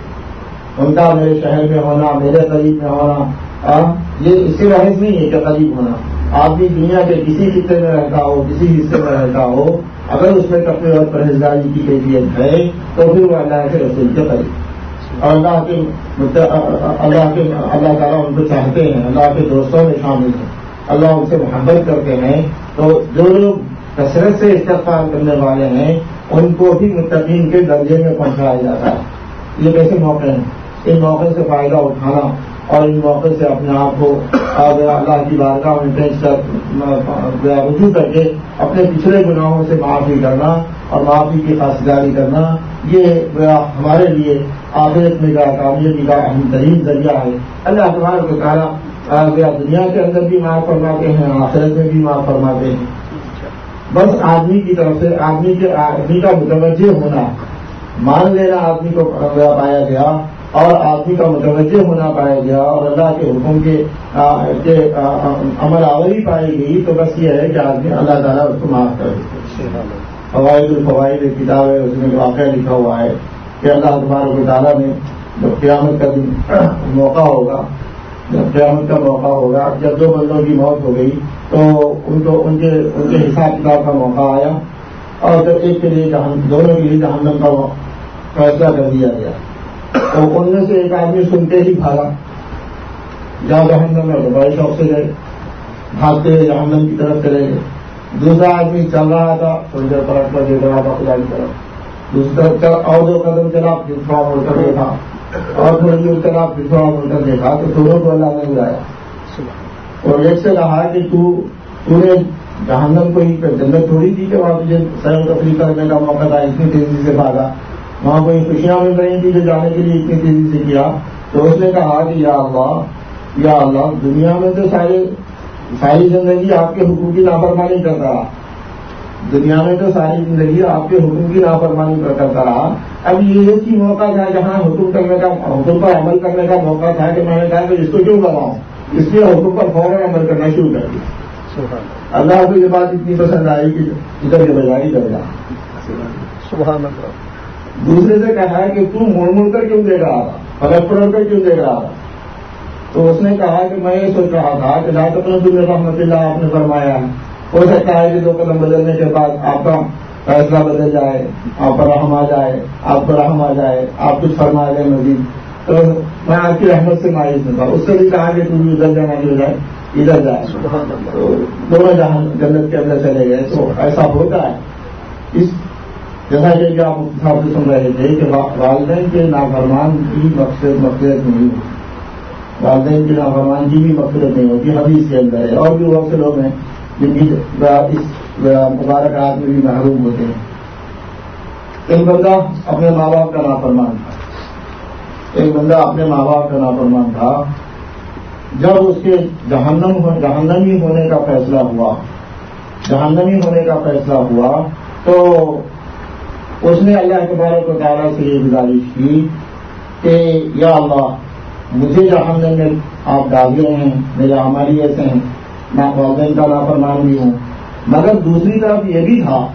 ان کا میرے شہر میں ہونا، میرے قریب میں ہونا، یہ اس سے بحث نہیں ہے کہ قریب ہونا. آدمی دنیا کے کسی خطے میں رہتا ہو، کسی حصے میں رہتا ہو، اگر اس میں تقوی اور پرہیزگاری کی کیفیت ہے تو پھر وہ اللہ کے رسول کے قریب، اور اللہ کے اللہ کے اللہ تعالیٰ ان کو چاہتے ہیں، اللہ کے دوستوں میں شامل ہیں، اللہ ان سے محبت کرتے ہیں. تو جو لوگ کثرت سے استغفار کرنے والے ہیں ان کو بھی متقین کے درجے میں پہنچایا جاتا ہے. یہ کیسے موقع ہیں؟ ان موقع سے فائدہ اٹھانا اور ان موقع سے اپنے آپ کو اللہ کی بارگاہ میں پیش کر رجوع کر کے اپنے پچھلے گناہوں سے معافی کرنا اور معافی کی خاصگاری کرنا، یہ ہمارے لیے آخرت میں کامیابی کا اہم ترین ذریعہ ہے. اللہ تبارک و تعالیٰ دنیا کے اندر بھی معاف فرماتے ہیں، آخرت میں بھی معاف فرماتے ہیں. بس آدمی کی طرف سے آدمی کے آدمی کا متوجہ ہونا، مان لینا آدمی کو پایا گیا اور آدمی کا متوجہ ہونا پایا گیا اور اللہ کے حکم کے عمل آوری پائی گئی، تو بس یہ ہے کہ آدمی اللہ تعالیٰ اس کو معاف کر دیتے. فوائد الفوائد ایک کتاب ہے، اس میں واقعہ لکھا ہوا ہے کہ اللہ تبارک و تعالیٰ نے جب قیامت کا دن موقع ہوگا، جب قیامت کا موقع ہوگا، جب دو بندوں کی موت ہو گئی تو ان کو ان کے ان کے حساب کتاب کا موقع آیا اور جب ایک کے لیے دونوں کے لیے جہنم کا فیصلہ کر دیا گیا تو ان میں سے ایک آدمی سنتے ہی بھاگا، جہاں جہنم میں تو بڑے شوق سے گئے، بھاگتے ہوئے جہنم کی طرف چلے گئے. دوسرا آدمی چل رہا تھا، تھوڑی دیر پلٹ کر دیکھ رہا تھا خدا کی طرف، دوسری طرف اور دو قدم چلا پھر تھوڑا مڑ کر دیکھا، اور تھوڑی دور چلا پھر تھوڑا مڑ کر دیکھا، تو دونوں کو اللہ نے بلایا اور ایک سے کہا کہ تو نے جہنم کو ہی جنت تھوڑی تھی کہ وہاں تجھے سیر و تفریح کرنے کا موقع تھا، اتنی تیزی سے بھاگا، وہاں کوئی خوشیاں مل رہی تھی جو جانے کے لیے اتنی تیزی سے کیا. تو اس نے کہا کہ یا اللہ یا اللہ، دنیا میں تو سارے ساری زندگی آپ کے حکم کی نافرمانی کرتا رہا، دنیا میں تو ساری زندگی آپ کے حکم کی نافرمانی کرتا رہا. اب یہ ایسی موقع تھا جہاں حکم کرنے کا حکم پر عمل کرنے کا موقع تھا کہ میں نے کہا کہ اس کو کیوں لگاؤں، اس لیے حکم پر فوراً عمل کرنا شروع کر دیا. اللہ کو یہ بات اتنی پسند آئی کہ ادھر کے بجائی کر گیا. سبحان اللہ. دوسرے سے کہا ہے کہ تم مڑ مڑ کر کیوں دیکھ رہا تھا، پلٹ پلٹ کر کیوں دیکھ رہا تھا. تو اس نے کہا کہ میں یہ سوچ رہا تھا کہ لا تقنطوا من رحمت اللہ آپ نے فرمایا ہے، ہو سکتا ہے کہ دو قدم بدلنے کے بعد آپ کا فیصلہ بدل جائے، آپ پر رحم آ جائے، آپ پر رحم آ جائے، آپ کچھ فرما دیں مزید. تو میں آپ کی رحمت سے مایوس نہ تھا. اس سے بھی کہا کہ تم بھی ادھر جانا کی بجائے ادھر جائے. تو دونوں جہاں جنت کے اندر چلے گئے. تو ایسا ہوتا ہے. اس جیسا کہ آپ صاحب سے سن رہے تھے کہ والدین کے نافرمان کی مقصد مغفرت نہیں ہوتی، والدین کی نافرمان کی بھی مغفرت نہیں ہوتی، حدیث کے اندر ہے. اور بھی بہت سے لوگ ہیں جن کی اس مبارک رات میں بھی محروم ہوتے ہیں. ایک بندہ اپنے ماں باپ کا نافرمان تھا، ایک بندہ اپنے ماں باپ کا نافرمان تھا. جب اس کے جہنم جہنمی ہونے کا فیصلہ ہوا جہنمی ہونے کا فیصلہ ہوا تو اس نے اللہ تبارک و تعالیٰ سے یہ گزارش کی کہ یا اللہ مجھے جہنم میں آپ ڈال گئے ہیں، میرے اعمال ایسے ہیں، میں والدین کا نافرمان بھی ہوں، مگر دوسری طرف یہ بھی تھا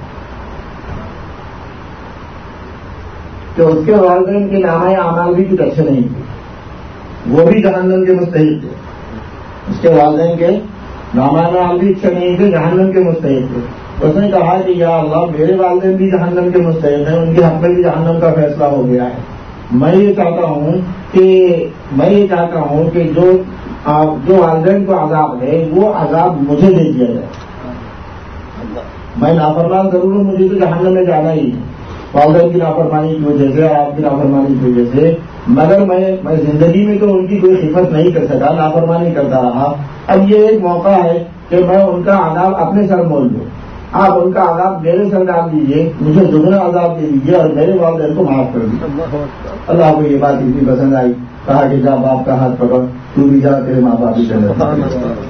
کہ اس کے والدین کے نامہ اعمال بھی کچھ اچھے نہیں تھے، وہ بھی جہنم کے مستحق تھے. اس کے والدین کے نامہ اعمال بھی اچھے نہیں تھے، جہنم کے مستحق تھے. اس نے کہا کہ یا اللہ میرے والدین بھی جہنم کے مستحق ہیں، ان کے حق میں بھی جہنم کا فیصلہ ہو گیا ہے. میں یہ چاہتا ہوں کہ میں یہ چاہتا ہوں کہ جو جو والدین کو عذاب ہے وہ عذاب مجھے دے دیا جائے. میں نافرمان ضرور ہوں, مجھے تو جہنم میں جانا ہی ہے والدین کی نافرمانی کی وجہ سے, آپ کی نافرمانی کی وجہ سے, مگر میں میں زندگی میں تو ان کی کوئی خدمت نہیں کر سکا, نافرمانی کرتا رہا. اب یہ ایک موقع ہے کہ میں ان کا عذاب اپنے سر مول لوں, آپ ان کا عذاب میرے سر ڈال دیجیے, مجھے دگنا عذاب دے دیجیے اور میرے والدین کو معاف کر دیجیے. اللہ کو یہ بات اتنی پسند آئی, کہا کہ جا باپ کا ہاتھ پکڑ, تو بھی جا, تیرے ماں باپ بھی چلے.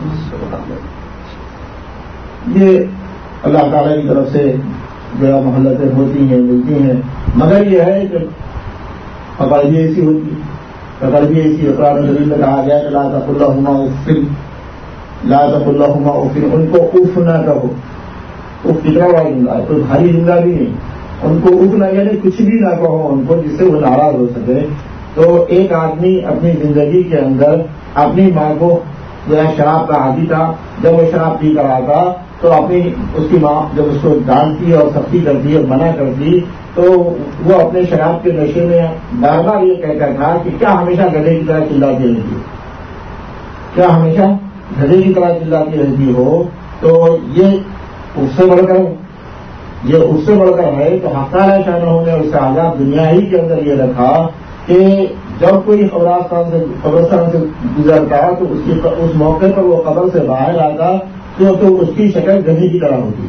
یہ اللہ تعالیٰ کی طرف سے جو محلتیں ہوتی ہیں, ملتی ہیں, مگر یہ ہے کہ پکڑ بھی ایسی ہوتی ہے, پکڑ بھی ایسی قرآن شریف میں کہا گیا کہ لا تقل لہما اف, لا تقل لہما اف, ان کو اف نہ کہو. اف کتنا بڑا جملہ ہے, کوئی بھاری جملہ بھی نہیں. ان کو اف نہ, یعنی کچھ بھی نہ کہو ان کو جس سے وہ ناراض ہو سکے. تو ایک آدمی اپنی زندگی کے اندر اپنی ماں کو جو ہے شراب کا عادی تھا, جب وہ شراب پی کر آتا تو اپنی اس کی ماں جب اس کو ڈانٹتی اور سختی کرتی اور منع کرتی تو وہ اپنے شراب کے نشے میں بار بار یہ کہتا تھا کہ کیا ہمیشہ گدھے کی طرح چلاتی رہتی ہو, کیا ہمیشہ گدھے کی طرح چلاتی رہتی ہو. تو یہ اس سے بڑھ کر یہ اس سے بڑھ کر ہے. تو حق تعالیٰ شانہ نے اس کا عذاب دنیا ہی کے اندر یہ رکھا کہ جب کوئی قبرستان سے قبرستان سے گزرتا تو اس کی اس موقع پر وہ قبر سے باہر آتا تو, تو اس کی شکل گدھے کی طرح ہوتی,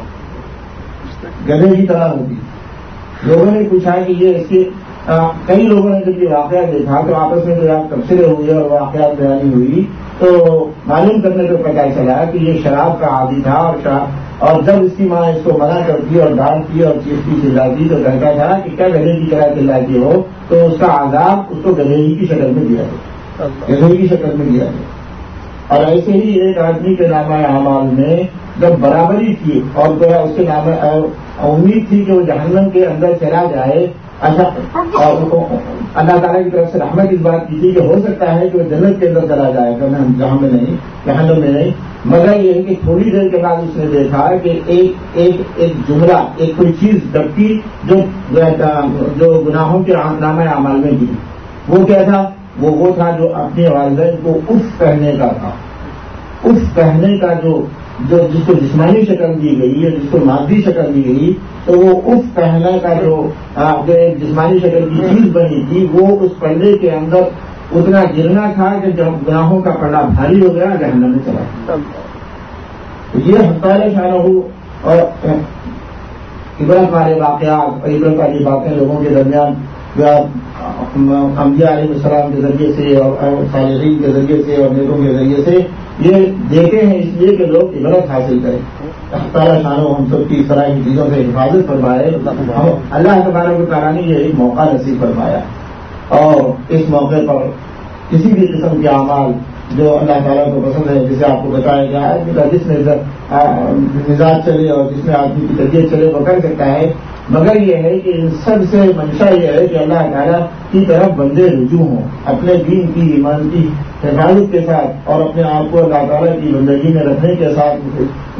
گدھے کی طرح ہوتی. لوگوں نے پوچھا کہ یہ اس کی کئی لوگوں نے جب یہ واقعہ دیکھا تو آپس میں جو آپ تبصرے ہوئے اور واقعات بیانی ہوئی تو معلوم کرنے کو پتہ چلا کہ یہ شراب کا عادی تھا. اور شراب اور جب اس کی ماں اس کو منع کرتی اور ڈانٹتی اور چیختی چلاتی تو کہتا تھا کہ کیا گدھے کی طرح چلاتی ہو, تو اس کا عذاب اس کو گدھے کی شکل میں دیا گیا, گدھے کی شکل میں دیا گیا. اور ایسے ہی ایک آدمی کے نامہ اعمال میں جب برابری تھی اور اس کے نام امید تھی کہ وہ جہنم کے اندر چلا جائے, اچھا اللہ تعالیٰ کی طرف سے رحمت اس بات کی تھی کہ ہو سکتا ہے کہ وہ جنت کے اندر چلا جائے گا, جہاں میں نہیں, جہنم میں نہیں. مگر یہ ہے کہ تھوڑی دیر کے بعد اس نے دیکھا کہ ایک ایک ایک جملہ, ایک کوئی چیز دبکی جو جو گناہوں کے نامہ اعمال میں گری. وہ کیا تھا؟ وہ وہ تھا جو اپنے والدین کو اف کہنے کا تھا. اف کہنے کا جو جو جس کو جسمانی شکل دی گئی یا جس کو مادی شکل دی گئی, تو وہ اف کہنے کا جو جسمانی شکل کی چیز بنی تھی وہ اس پردے کے اندر اتنا گرنا تھا کہ جب گناہوں کا پردہ بھاری ہو گیا جہنم میں چلا. یہ ہتھیار شانہ ہو اور عبرت والے واقعات اور عبرت والی باتیں لوگوں کے درمیان انبیاء علیہ السلام کے ذریعے سے اور صالحین کے ذریعے سے اور نیکوں کے ذریعے سے یہ دیتے ہیں اس لیے کہ لوگ عبرت حاصل کریں. تعالیٰ شانو ہم سب کی طرح کی چیزوں سے حفاظت فرمائے. اللہ تبارک و تعالیٰ نے یہ ایک موقع نصیب فرمایا اور اس موقع پر کسی بھی قسم کے اعمال جو اللہ تعالیٰ کو پسند ہے, جسے آپ کو بتایا گیا ہے, جس میں مزاج چلے اور جس میں آدمی کی طبیعت چلے وہ کر سکتا ہے. مگر یہ ہے کہ ان سب سے منشا یہ ہے کہ اللہ تعالیٰ کی طرف بندے رجوع ہوں, اپنے دین کی ایمان کی حفاظت کے ساتھ اور اپنے آپ کو اللہ تعالیٰ کی بندگی میں رکھنے کے ساتھ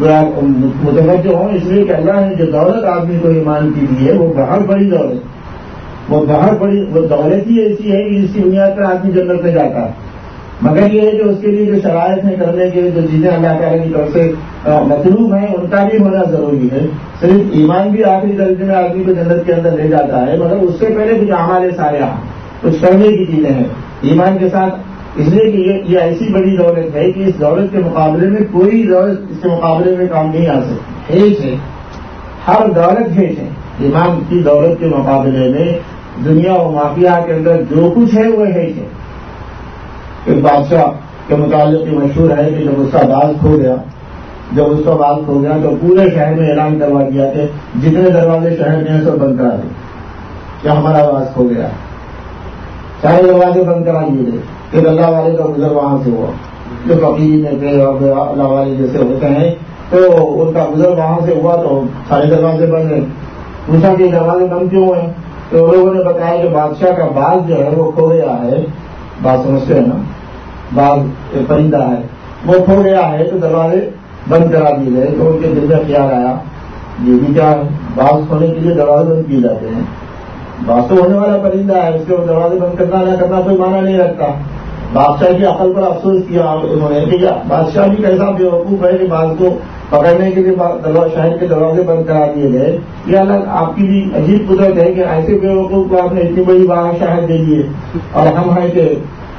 متوجہ ہوں. اس لیے کہ اللہ نے جو دولت آدمی کو ایمان کی دی ہے وہ بہت بڑی دولت, وہ بہت بڑی وہ دولت ہی ایسی ہے کہ جس کی بنیاد پر آدمی جنت میں جاتا ہے. مگر یہ ہے کہ اس کے لیے جو شرائط ہیں کرنے کے, جو چیزیں اللہ تعالیٰ کی طرف سے مطلوب ہیں, ان کا بھی ہونا ضروری ہے. صرف ایمان بھی آخری درجے میں آدمی کو جنت کے اندر لے جاتا ہے, مگر اس سے پہلے کچھ اعمال صالحہ کچھ کرنے کی چیزیں ہیں ایمان کے ساتھ. اس لیے کہ یہ, یہ ایسی بڑی دولت ہے کہ اس دولت کے مقابلے میں کوئی دولت اس کے مقابلے میں کام نہیں آ سکتی. ہیچ ہے, ہر دولت ہیچ ہے. ایمان کی دولت کے مقابلے میں دنیا و مافیا کے اندر جو کچھ ہے وہ ہیچ ہے. ایک بادشاہ کے متعلق یہ مشہور ہے کہ جب اس کا باز کھو گیا جب اس کا باز کھو گیا تو پورے شہر میں اعلان کروا دیا کہ جتنے دروازے شہر میں ہیں سب بند کرا دیں کہ ہمارا باز کھو گیا. سارے دروازے بند کرا دیے گئے. پھر اللہ والے کا گزر وہاں سے ہوا, جو فقیر میں تھے اور اللہ والے جیسے ہوتے ہیں, تو ان کا گزر وہاں سے ہوا تو سارے دروازے بند ہیں. پوچھا کہ دروازے بند کیوں ہیں؟ تو لوگوں نے بتایا کہ بادشاہ کا باز جو ہے وہ کھو گیا ہے. بات سمجھتے ہیں نا, باز پرندہ ہے وہ کھو گیا ہے تو دروازے بند کرا دیے گئے. تو ان کے دل میں خیال آیا یہ بھی کیا باز کھونے کے لیے دروازے بند کیے جاتے ہیں, باز تو ہونے والا پرندہ ہے, اس کے دروازے بند کرنا نہ کرنا کوئی معنی نہیں رکھتا. بادشاہ کی عقل پر افسوس کیا انہوں نے کہ بادشاہ بھی کیسا بے وقوف ہے کہ باز کو پکڑنے کے لیے شہر کے دروازے بند کرا دیے گئے. یہ الگ آپ کی بھی عجیب قدرت ہے کہ ایسے بیوقوف کو آپ نے اتنی بڑی بار شہر دے دیے اور ہم ہیں کہ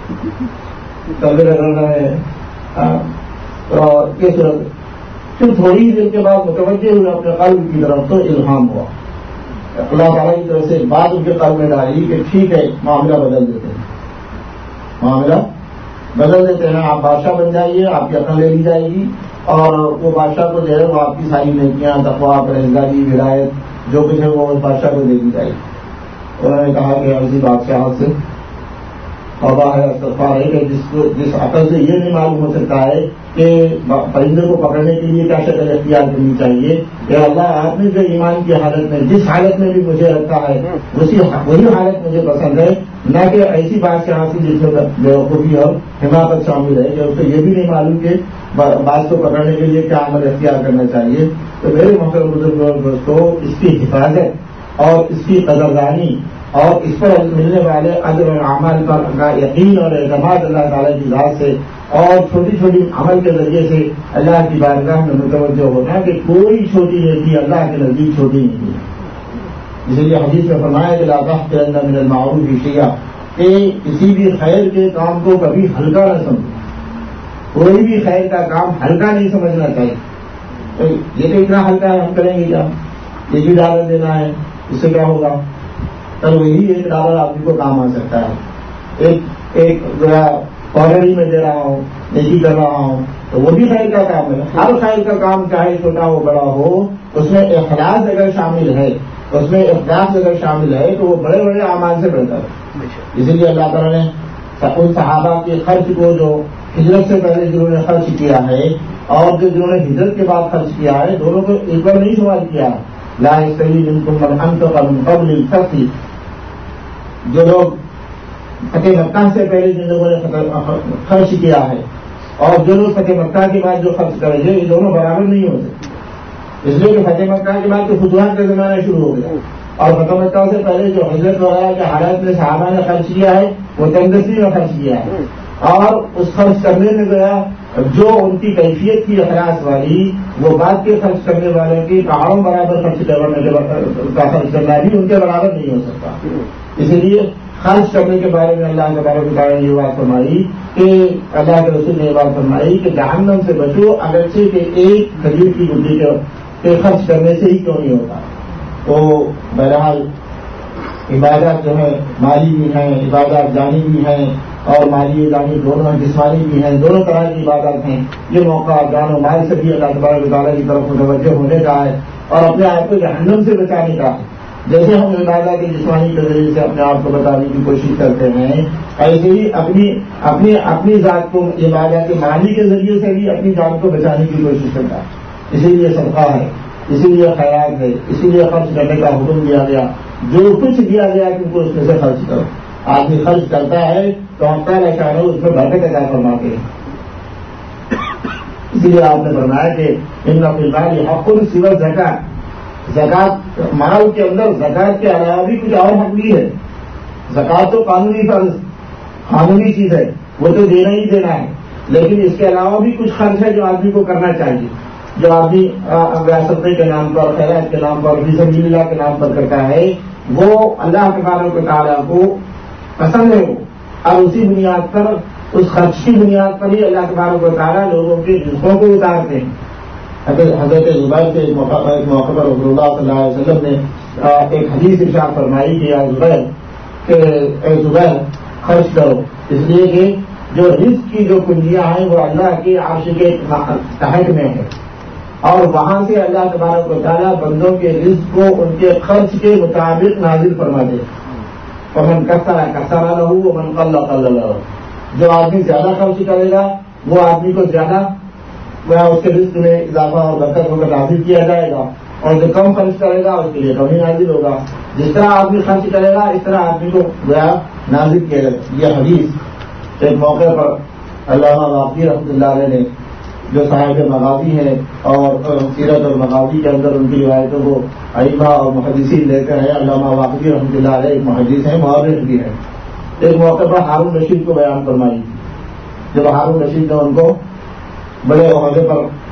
رہ رہے ہیں. اور کس پھر تھوڑی دیر کے بعد متوجہ ہوئے اپنے قلب کی طرف تو الہام ہوا. اللہ تعالیٰ کی طرف سے بات ان کے قلب میں ڈالی کہ ٹھیک ہے معاملہ بدل دیتے ہیں, معاملہ بدل دیتے ہیں, آپ بادشاہ بن جائیے, آپ کی عقل لے لی جائے گی اور وہ بادشاہ کو جو ہے وہ آپ کی ساری نیکیاں, تقویٰ, پرہیزگاری, ولایت جو کچھ ہے وہ اس بادشاہ کو دے دی جائے گی. انہوں نے کہا کہ اسی بادشاہ سے توبہ ہے, استغفار ہے کہ جس کو جس عقل سے یہ نہیں معلوم ہو سکتا ہے کہ پرندے کو پکڑنے کے لیے کیا شکل اختیار کرنی چاہیے. کہ اللہ آپ نے جو ایمان کی حالت میں جس حالت میں بھی مجھے رکھا ہے اسی وہی حالت مجھے پسند ہے, نہ کہ ایسی بات سے حاصل جس میں بیوقوفی اور حماقت شامل ہے کہ اس کو یہ بھی نہیں معلوم کہ بات کو پکڑنے کے لیے کیا عمل اختیار کرنا چاہیے. تو میرے محترم بزرگ اور دوستوں, اس کی حفاظت اور اس کی قدردانی اور اس پر ملنے والے اجر اور اعمال پر کا یقین اور اعتماد اللہ تعالیٰ کی ذات سے اور چھوٹی چھوٹی عمل کے ذریعے سے اللہ کی بارگاہ میں متوجہ ہونا کہ کوئی چھوٹی نیکی اللہ کے نزدیک چھوٹی نہیں ہے. اسی لیے حدیث میں فرمایا کہ لا تحقرن من المعروف شیئا, کہ کسی بھی خیر کے کام کو کبھی ہلکا نہ سمجھو. کوئی بھی خیر کا کام ہلکا نہیں سمجھنا چاہیے. یہ تو اتنا ہلکا ہے, ہم کریں گے کیا, ایک ہی ڈالر دینا ہے, اس سے کیا ہوگا. کل وہی ایک ڈالر آدمی کو کام آ سکتا ہے. ایک ایک پاؤڈری میں دے رہا ہوں, نیکی کر رہا ہوں, تو وہ بھی خیر کا کام ہے. ہر خیر کا کام چاہے چھوٹا ہو بڑا ہو, اس میں اخلاص اگر شامل ہے, اس میں اخلاص اگر شامل ہے تو وہ بڑے بڑے اعمال سے بہتر ہے. اسی لیے اللہ تعالیٰ نے ان صحابہ کے خرچ کو جو ہجرت سے پہلے جنہوں نے خرچ کیا ہے اور جو جنہوں نے ہجرت کے بعد خرچ کیا ہے, دونوں کو ایک بار نہیں شمار کیا. لا یستوی منکم من انفق من قبل الفتح, جو لوگ فتح مکہ سے پہلے جن لوگوں نے خرچ کیا ہے اور جو لوگ فتح مکہ کے بعد جو خرچ کریں گے, یہ دونوں برابر نہیں ہو سکتے. اس لیے کہ فتح مکہ کے بعد تو فتوحات کا زمانہ شروع ہو گیا اور فتح مکہ سے پہلے جو حضرت وغیرہ کے حالات میں صحابہ نے خرچ کیا ہے وہ تندرستی میں خرچ کیا ہے. اور اس خرچ کرنے میں گیا جو ان کی کیفیت کی اخلاص والی, وہ بات کے خرچ کرنے والوں کی پہاڑوں برابر خرچ کرنے کا خرچ کرنا بھی ان کے برابر نہیں ہو سکتا. اسی لیے خرچ کرنے کے بارے میں اللہ تبارک و تعالیٰ نے یہ بات فرمائی کہ اللہ کے رسول نے یہ بات فرمائی کہ جہنم سے بچو اگرچہ کہ ایک کھجور کی گڈی کے خرچ کرنے سے ہی کیوں نہیں ہوتا. تو بہرحال عبادات جو ہے مالی بھی ہیں, عبادات جانی بھی ہیں, اور مالی جانی دونوں جسمانی بھی ہیں, دونوں طرح کی عبادات ہیں. یہ موقع جان و مال سے بھی اللہ تبارک و تعالیٰ کی طرف متوجہ ہونے کا ہے اور اپنے آپ کو جہنم سے بچانے کا ہے. جیسے ہم عبادات جسمانی کے ذریعے سے اپنے آپ کو بچانے کی کوشش کرتے ہیں, ایسے ہی اپنی اپنی اپنی ذات کو عبادات مالی کے ذریعے سے بھی اپنی ذات کو بچانے کی کوشش کرتا ہے. اسی لیے صدقہ ہے, اسی لیے خیرات ہے, اسی لیے خرچ کرنے کا حکم دیا گیا. جو کچھ دیا گیا کہ اس میں سے خرچ کرو. آدمی خرچ کرتا ہے تو ہم پہلے چاہے اس میں برکت عطا فرماتے ہیں. اسی لیے آپ نے فرمایا کہ ان فی المال حق سوى الزکات, زکات مال کے اندر زکات کے علاوہ بھی کچھ اور حق بھی ہے. زکات تو قانونی فرض قانونی چیز ہے, وہ تو دینا ہی دینا ہے, لیکن اس کے علاوہ بھی کچھ خرچ ہے جو آدمی کو کرنا چاہیے. جو آدمی ریاست کے نام پر, خیرات کے نام پر, فی سبیل اللہ کے نام پر کرتا ہے, وہ اللہ تبارک و تعالیٰ کو پسند ہے وہ, اور اسی بنیاد پر, اس خرچ کی بنیاد پر ہی اللہ تبارک و تعالیٰ لوگوں کے رزقوں کو اتارتے ہیں. حضرت زبیر سے ایک موقع پر ایک موقع پر رسول اللہ صلی اللہ علیہ وسلم نے ایک حدیث ارشاد فرمائی کہ یا زبیر کہ اے زبیر خرچ کرو, اس لیے کہ جو رزق کی جو کنجیاں ہیں وہ اللہ کے عرش کے تحت میں ہے, اور وہاں سے اللہ تبارک و تعالیٰ بندوں کے رزق کو ان کے خرچ کے مطابق نازل فرما دے. ومن کثر کثر لہ ومن قل قل لہ, جو آدمی زیادہ خرچ کرے گا وہ آدمی کو زیادہ اس کے رزق میں اضافہ اور برکت ہو کر نازل کیا جائے گا, اور جو کم خرچ کرے گا اس کے لیے کم ہی نازل ہوگا. جس طرح آدمی خرچ کرے گا اس طرح آدمی کو گویا نازل کیا جائے گا. یہ حدیث ایک موقع پر علامہ واقعی رحمۃ اللہ علیہ نے, جو صاحب مغازی ہیں اور سیرت اور مغازی کے اندر ان کی روایتوں کو ائمہ اور محدثین لیتے ہیں, علامہ واقعی رحمۃ اللہ علیہ ایک محدث ہیں, مورخ بھی ہیں. ایک موقع پر ہارون رشید کو بیان فرمائی. جب ہارون رشید نے ان کو بڑے عہدے پر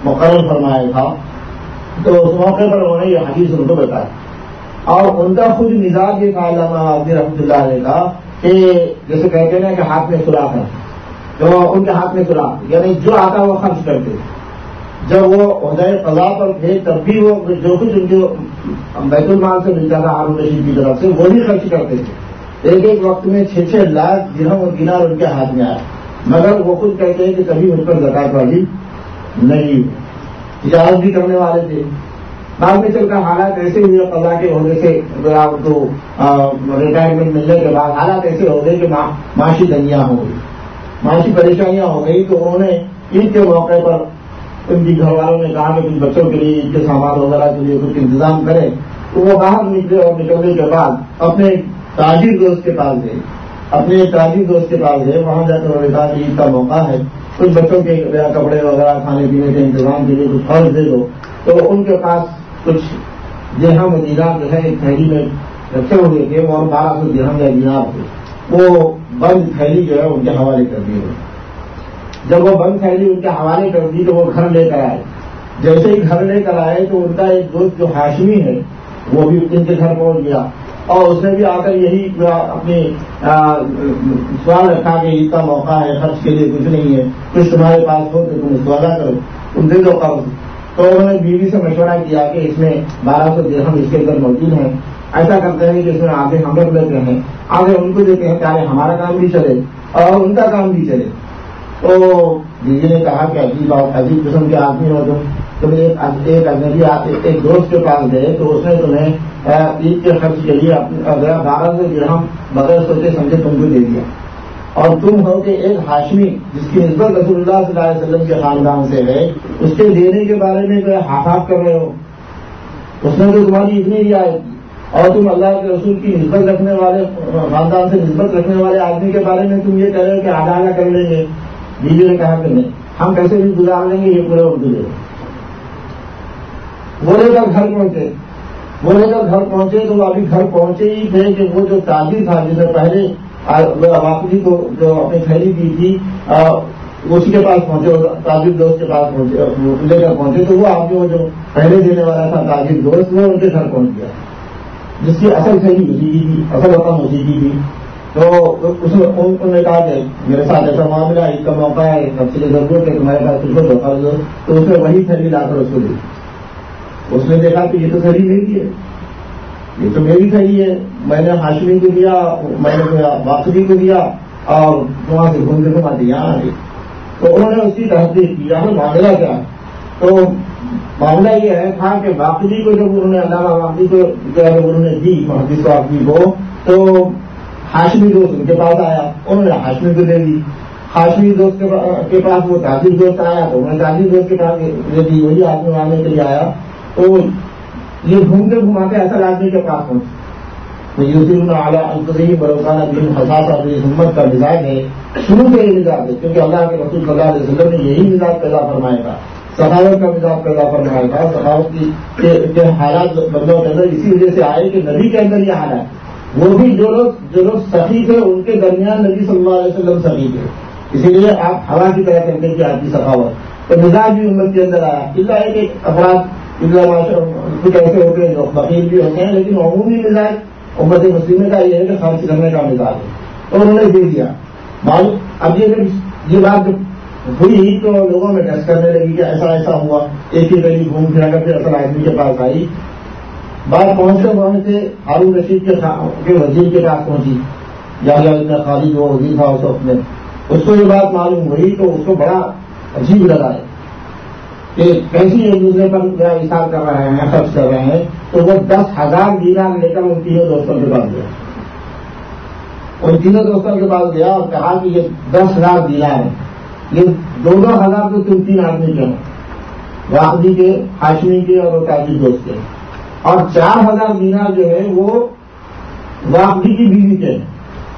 مقرر فرمایا تھا، تو اس موقع پر انہوں نے یہ حدیث ان کو بتایا. اور ان کا خود مزاج یہ تھا علامہ آبادی رحمۃ اللہ علیہ کا کہ جیسے کہتے ہیں کہ ہاتھ میں سوراخ ہے، تو ان کے ہاتھ میں سوراخ، یعنی جو آتا وہ خرچ کرتے. جب وہ عہدۂ قضا پر تھے تب بھی وہ جو کچھ ان کے بیت المال سے ملتا تھا ہارون رشید کی طرف سے وہ بھی خرچ کرتے تھے. ایک ایک وقت میں چھ چھ لاکھ درہم اور دینار ان کے ہاتھ میں آیا، مگر وہ خود کہتے ہیں کہ کبھی ان پر زکات والی نہیں. تجارت بھی کرنے والے تھے. بعد میں چل کر حالات ایسے ہوئے قضا کے ہونے سے تو ریٹائرمنٹ ملنے کے بعد حالات ایسے ہو گئے کہ معاشی تنگیاں ہو گئی، معاشی پریشانیاں ہو گئی. تو انہوں نے عید کے موقع پر ان کی گھر والوں نے کہا کہ کچھ بچوں کے لیے عید کے سامان وغیرہ کے لیے کچھ انتظام کریں. تو وہ باہر نکلے اور نکلنے کے بعد اپنے تاجر دوست کے پاس گئے اپنے تاجر دوست کے پاس گئے وہاں جا کر انہوں نے کہا کہ عید کا موقع ہے، کچھ بچوں کے کپڑے وغیرہ کھانے پینے کے انتظام کے لیے کچھ خرچ دے دو. تو ان کے پاس کچھ درہم و دینار جو ہے ایک تھیلی میں رکھے ہوئے تھے، وہ بارہ سو درہم یا دینار تھے. وہ بند تھیلی جو ہے ان کے حوالے کر دی. جب وہ بند تھیلی ان کے حوالے کر دی تو وہ گھر لے کر آئے. جیسے ہی گھر لے کر آئے تو ان کا ایک دوست جو ہاشمی ہے وہ بھی ان کے گھر پہنچ گیا، اور اس نے بھی آ کر یہی اپنی سوال رکھا کہ عید کا موقع ہے، خرچ کے لیے کچھ نہیں ہے، کچھ تمہارے پاس ہو تو تم اس کو ادا کرو، تم دے دو قرض. تو انہوں نے بیوی سے مشورہ کیا کہ اس میں بارہ سو درہم اس کے اندر موجود ہیں، ایسا کرتے ہیں کہ اس میں آگے ہم رکھ لیتے ہیں، آگے ان کو دیتے ہیں تاکہ ہمارا کام بھی چلے اور ان کا کام بھی چلے. تو بیوی نے کہا کہ عجیب عجیب قسم کے آدمی ہو تم تم ایک اجنبی ایک دوست کے پاس گئے تو اس نے تمہیں عید کے خرچ کے لیے بارہ سو درہم بغیر سوچے سمجھے تم کو دے دیا، اور تم ہو کہ ایک ہاشمی جس کی نسبت رسول اللہ صلی اللہ علیہ وسلم کے خاندان سے ہے اس کے دینے کے بارے میں جو ہے ہاتھ ہاتھ کر رہے ہو. اس نے تو تمہاری اتنی رعایت کی اور تم اللہ کے رسول کی نسبت رکھنے والے خاندان سے نسبت رکھنے والے آدمی کے بارے میں تم یہ کہہ رہے ہو کہ آدھا آدھا کر لیں گے. بیوی نے کہا کہ نہیں، ہم کیسے بھی گزار لیں گے، یہ پورے اردو لے. وہ لے کر گھر پہنچے وہ لے کر گھر پہنچے تو وہ ابھی گھر پہنچے ہی تھے کہ وہ جو تاجر تھا جس نے پہلے واپسی کو جو اپنی تھیلی دی تھی اسی کے پاس پہنچے، تاجر دوست کے پاس پہنچے لے کر پہنچے. تو وہ آپ جو جو پہلے دینے والا تھا تاجر دوست وہ ان کے گھر پہنچ گیا، جس کی اصل تھیلی اسی کی تھی، اصل رقم اسی کی تھی. تو اس نے انہوں نے کہا کہ میرے ساتھ ایسا معاملہ ہے، عید کا موقع ہے، سب سے ضرورت ہے تمہارے پاس تم کو دھوکہ دو. تو اس نے وہی تھیلی لا کر اس کو دی. اس نے دیکھا کہ یہ تو تھیلی میری ہے، یہ تو میری تھیلی ہے، میں نے ہاشمی کو دیا، میں نے باقی کو دیا اور وہاں سے گھومتے گھماتے یہاں آ گئی. تو انہوں نے اس کی تحقیق کی معاملہ کیا. تو معاملہ یہ ہے تھا کہ باقی کو جب انہوں نے علامہ باقی کو جو ہے انہوں نے دی محدث واقعی کو، تو ہاشمی دوست ان کے پاس آیا، انہوں نے ہاشمی کو دے دی. ہاشمی دوست کے پاس وہ تاجر دوست آیا تو انہوں نے تاجر دوست کے پاس دے دی. وہی آدمی آنے کے لیے آیا تو یہ گھومتے گھماتے اصل آدمی کے پاس پہنچے. یوسف اعلیٰ القدیم بروکانہ دین حساس اور ہمت کا مزاج ہے، شروع سے یہ مزاج ہے، کیونکہ اللہ کے رسول صلی اللہ علیہ وسلم نے یہی مزاج پیدا فرمایا تھا، سخاوت کا مزاج پیدا فرمایا تھا. سخاوت کی حالات بندوں کے اندر اسی وجہ سے آئے کہ نبی کے اندر یہ حالات، وہ بھی جو لوگ جو لوگ سخی تھے ان کے درمیان نبی صلی اللہ علیہ وسلم سخی تھے، اسی لیے آپ ہوا کی طرح کرنے کی آتی سخاوت. تو مزاج بھی امت کے اندر آیا. اللہ ایک ایک افراد کچھ ایسے ہوتے ہیں جو فقیر بھی ہوتے ہیں، لیکن عمومی مزاج امت مسلمہ کا یہ ہے کہ خرچ کرنے کا مزاج ہے. تو انہوں نے دے دیا. معلوم اب یہ بات جب ہوئی تو لوگوں میں ٹیسٹ کرنے لگی کہ ایسا ایسا ہوا، ایک ہی گلی گھوم پھرا کر کے اصل آدمی کے پاس آئی. بات پہنچتے پہنچتے ہارون رشید کے وزیر کے پاس پہنچی، یا خالی جو وزیر تھا اس وقت میں، اس کو یہ بات معلوم ہوئی تو اس کو بڑا عجیب لگا ہے کہ کیسی ایک دوسرے پر اثار کر رہے ہیں، خرچ کر رہے ہیں. تو وہ دس ہزار دینار لے کر ان تینوں دوستوں کے پاس گیا. ان تینوں دوستوں کے پاس گیا اور کہا کہ یہ دس ہزار دینار ہیں، یہ دو دو ہزار تو تین تین آدمی کے ہیں، واقعی کے، ہاشمی کے اور تاجر دوست کے، اور چار ہزار دینار جو ہے وہ واقعی کی بیوی کے ہیں.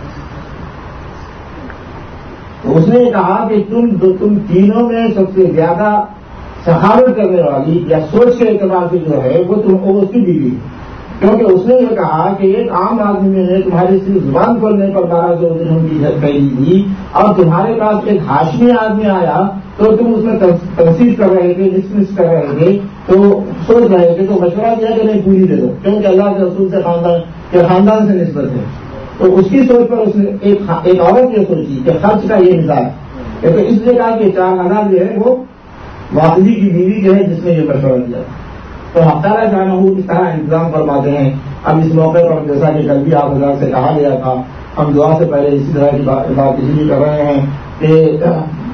تو اس نے کہا کہ تم تم تینوں میں سب سے زیادہ سخاوت کرنے والی یا سوچ کے اعتبار سے جو ہے وہ تم کو اس کی بیوی ہے. کیونکہ اس نے یہ کہا کہ ایک عام آدمی نے تمہاری صرف زبان کھولنے پر بارہ سو دنوں کی پہلی دی اور تمہارے پاس ایک ہاشمی آدمی آیا تو تم اس میں تنصیب کر رہے تھے، ڈسمس کر رہے تھے، تو سوچ رہے تھے، تو مشورہ دیا کہ نہیں پوری دے دو، کیونکہ اللہ کے رسول سے خاندان کے خاندان سے نسبت ہے. تو اس کی سوچ پر اس نے ایک ایک عورت یہ سوچی کہ خرچ کا یہ مزاج ہے، تو اس لیے کہا کہ چار ہزار جو ہے وہ واقعی کی بیوی جو ہے جس نے یہ مشورہ دیا. تو ہفتہ جانا ہو اس طرح انتظام فرماتے ہیں. اب اس موقع پر جیسا کہ کل بھی آپ حضرات سے کہا گیا تھا، ہم دعا سے پہلے اسی طرح کی بات اس لیے کر رہے ہیں کہ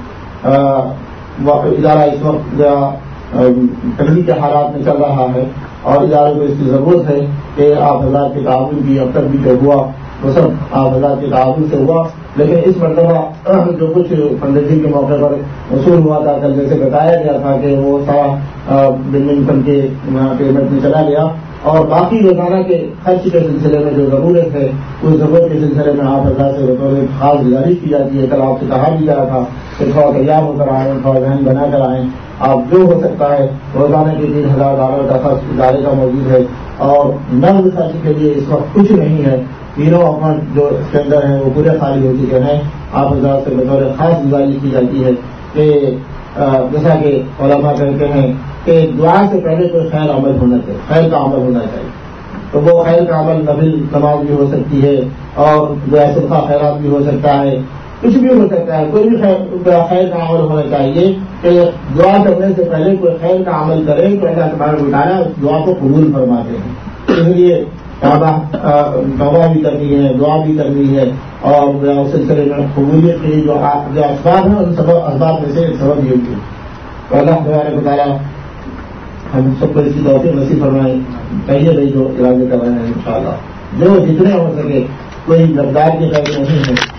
ادارہ اس وقت تنگی کے حالات میں چل رہا ہے اور ادارے کو اس کی ضرورت ہے کہ آپ حضرات کے تعاون کی اب تک بھی جو ہوا وہ سب آپ حضرات کے تعاون سے ہوا. لیکن اس مرتبہ جو کچھ فنڈنگ کے موقع پر وصول ہوا تھا، کل جیسے بتایا گیا تھا کہ وہ سارا بلڈنگ کے پیمنٹ میں چلا گیا اور باقی روزانہ کے خرچ کے سلسلے میں جو ضرورت ہے اس ضرورت کے سلسلے میں آپ حضرات سے بطور خاص گزارش کی جاتی ہے. کل آپ سے کہا بھی گیا تھا کہ تھوڑا تیار ہو کر آئیں، تھوڑا ذہن بنا کر آئیں. آپ جو ہو سکتا ہے روزانہ کے تین ہزار ڈالر کا خرچ ادارے کا موجود ہے اور نقد خرچ کے لیے اس وقت کچھ نہیں ہے. تینوں اکاؤنٹ جو اسٹینڈر ہیں وہ پورے خالی ہو چکے ہیں. آپ حضرات سے بطور خاص گزارش کی جاتی ہے کہ جیسا کہ علماء کہتے ہیں کہ دعا سے پہلے کوئی خیر عمل ہونا چاہیے، خیر کا عمل ہونا چاہیے. تو وہ خیر کا عمل نفل نماز بھی ہو سکتی ہے اور صدقہ خیرات بھی ہو سکتا ہے، کچھ بھی ہو سکتا ہے. کوئی بھی خیر کا عمل ہونا چاہیے کہ دعا کرنے سے پہلے کوئی خیر کا عمل کرے تو اللہ تبارک و تعالیٰ اس دعا کو قبول فرماتے ہیں. اس لیے توبہ بھی کرنی ہے، دعا بھی کرنی ہے اور اس سلسلے میں قبولیت کے جو اسباب ہیں ان سب اسباب میں سے ایک سبب یہ ہوتی ہے. تو اللہ تبارک و تعالیٰ ہم سب کو اس کی توفیق نصیب فرمائیں. کہیے بھائی جو ارادے کر رہے ہیں انشاءاللہ جو جتنے ہو سکے کوئی مقدار کے قید نہیں ہے.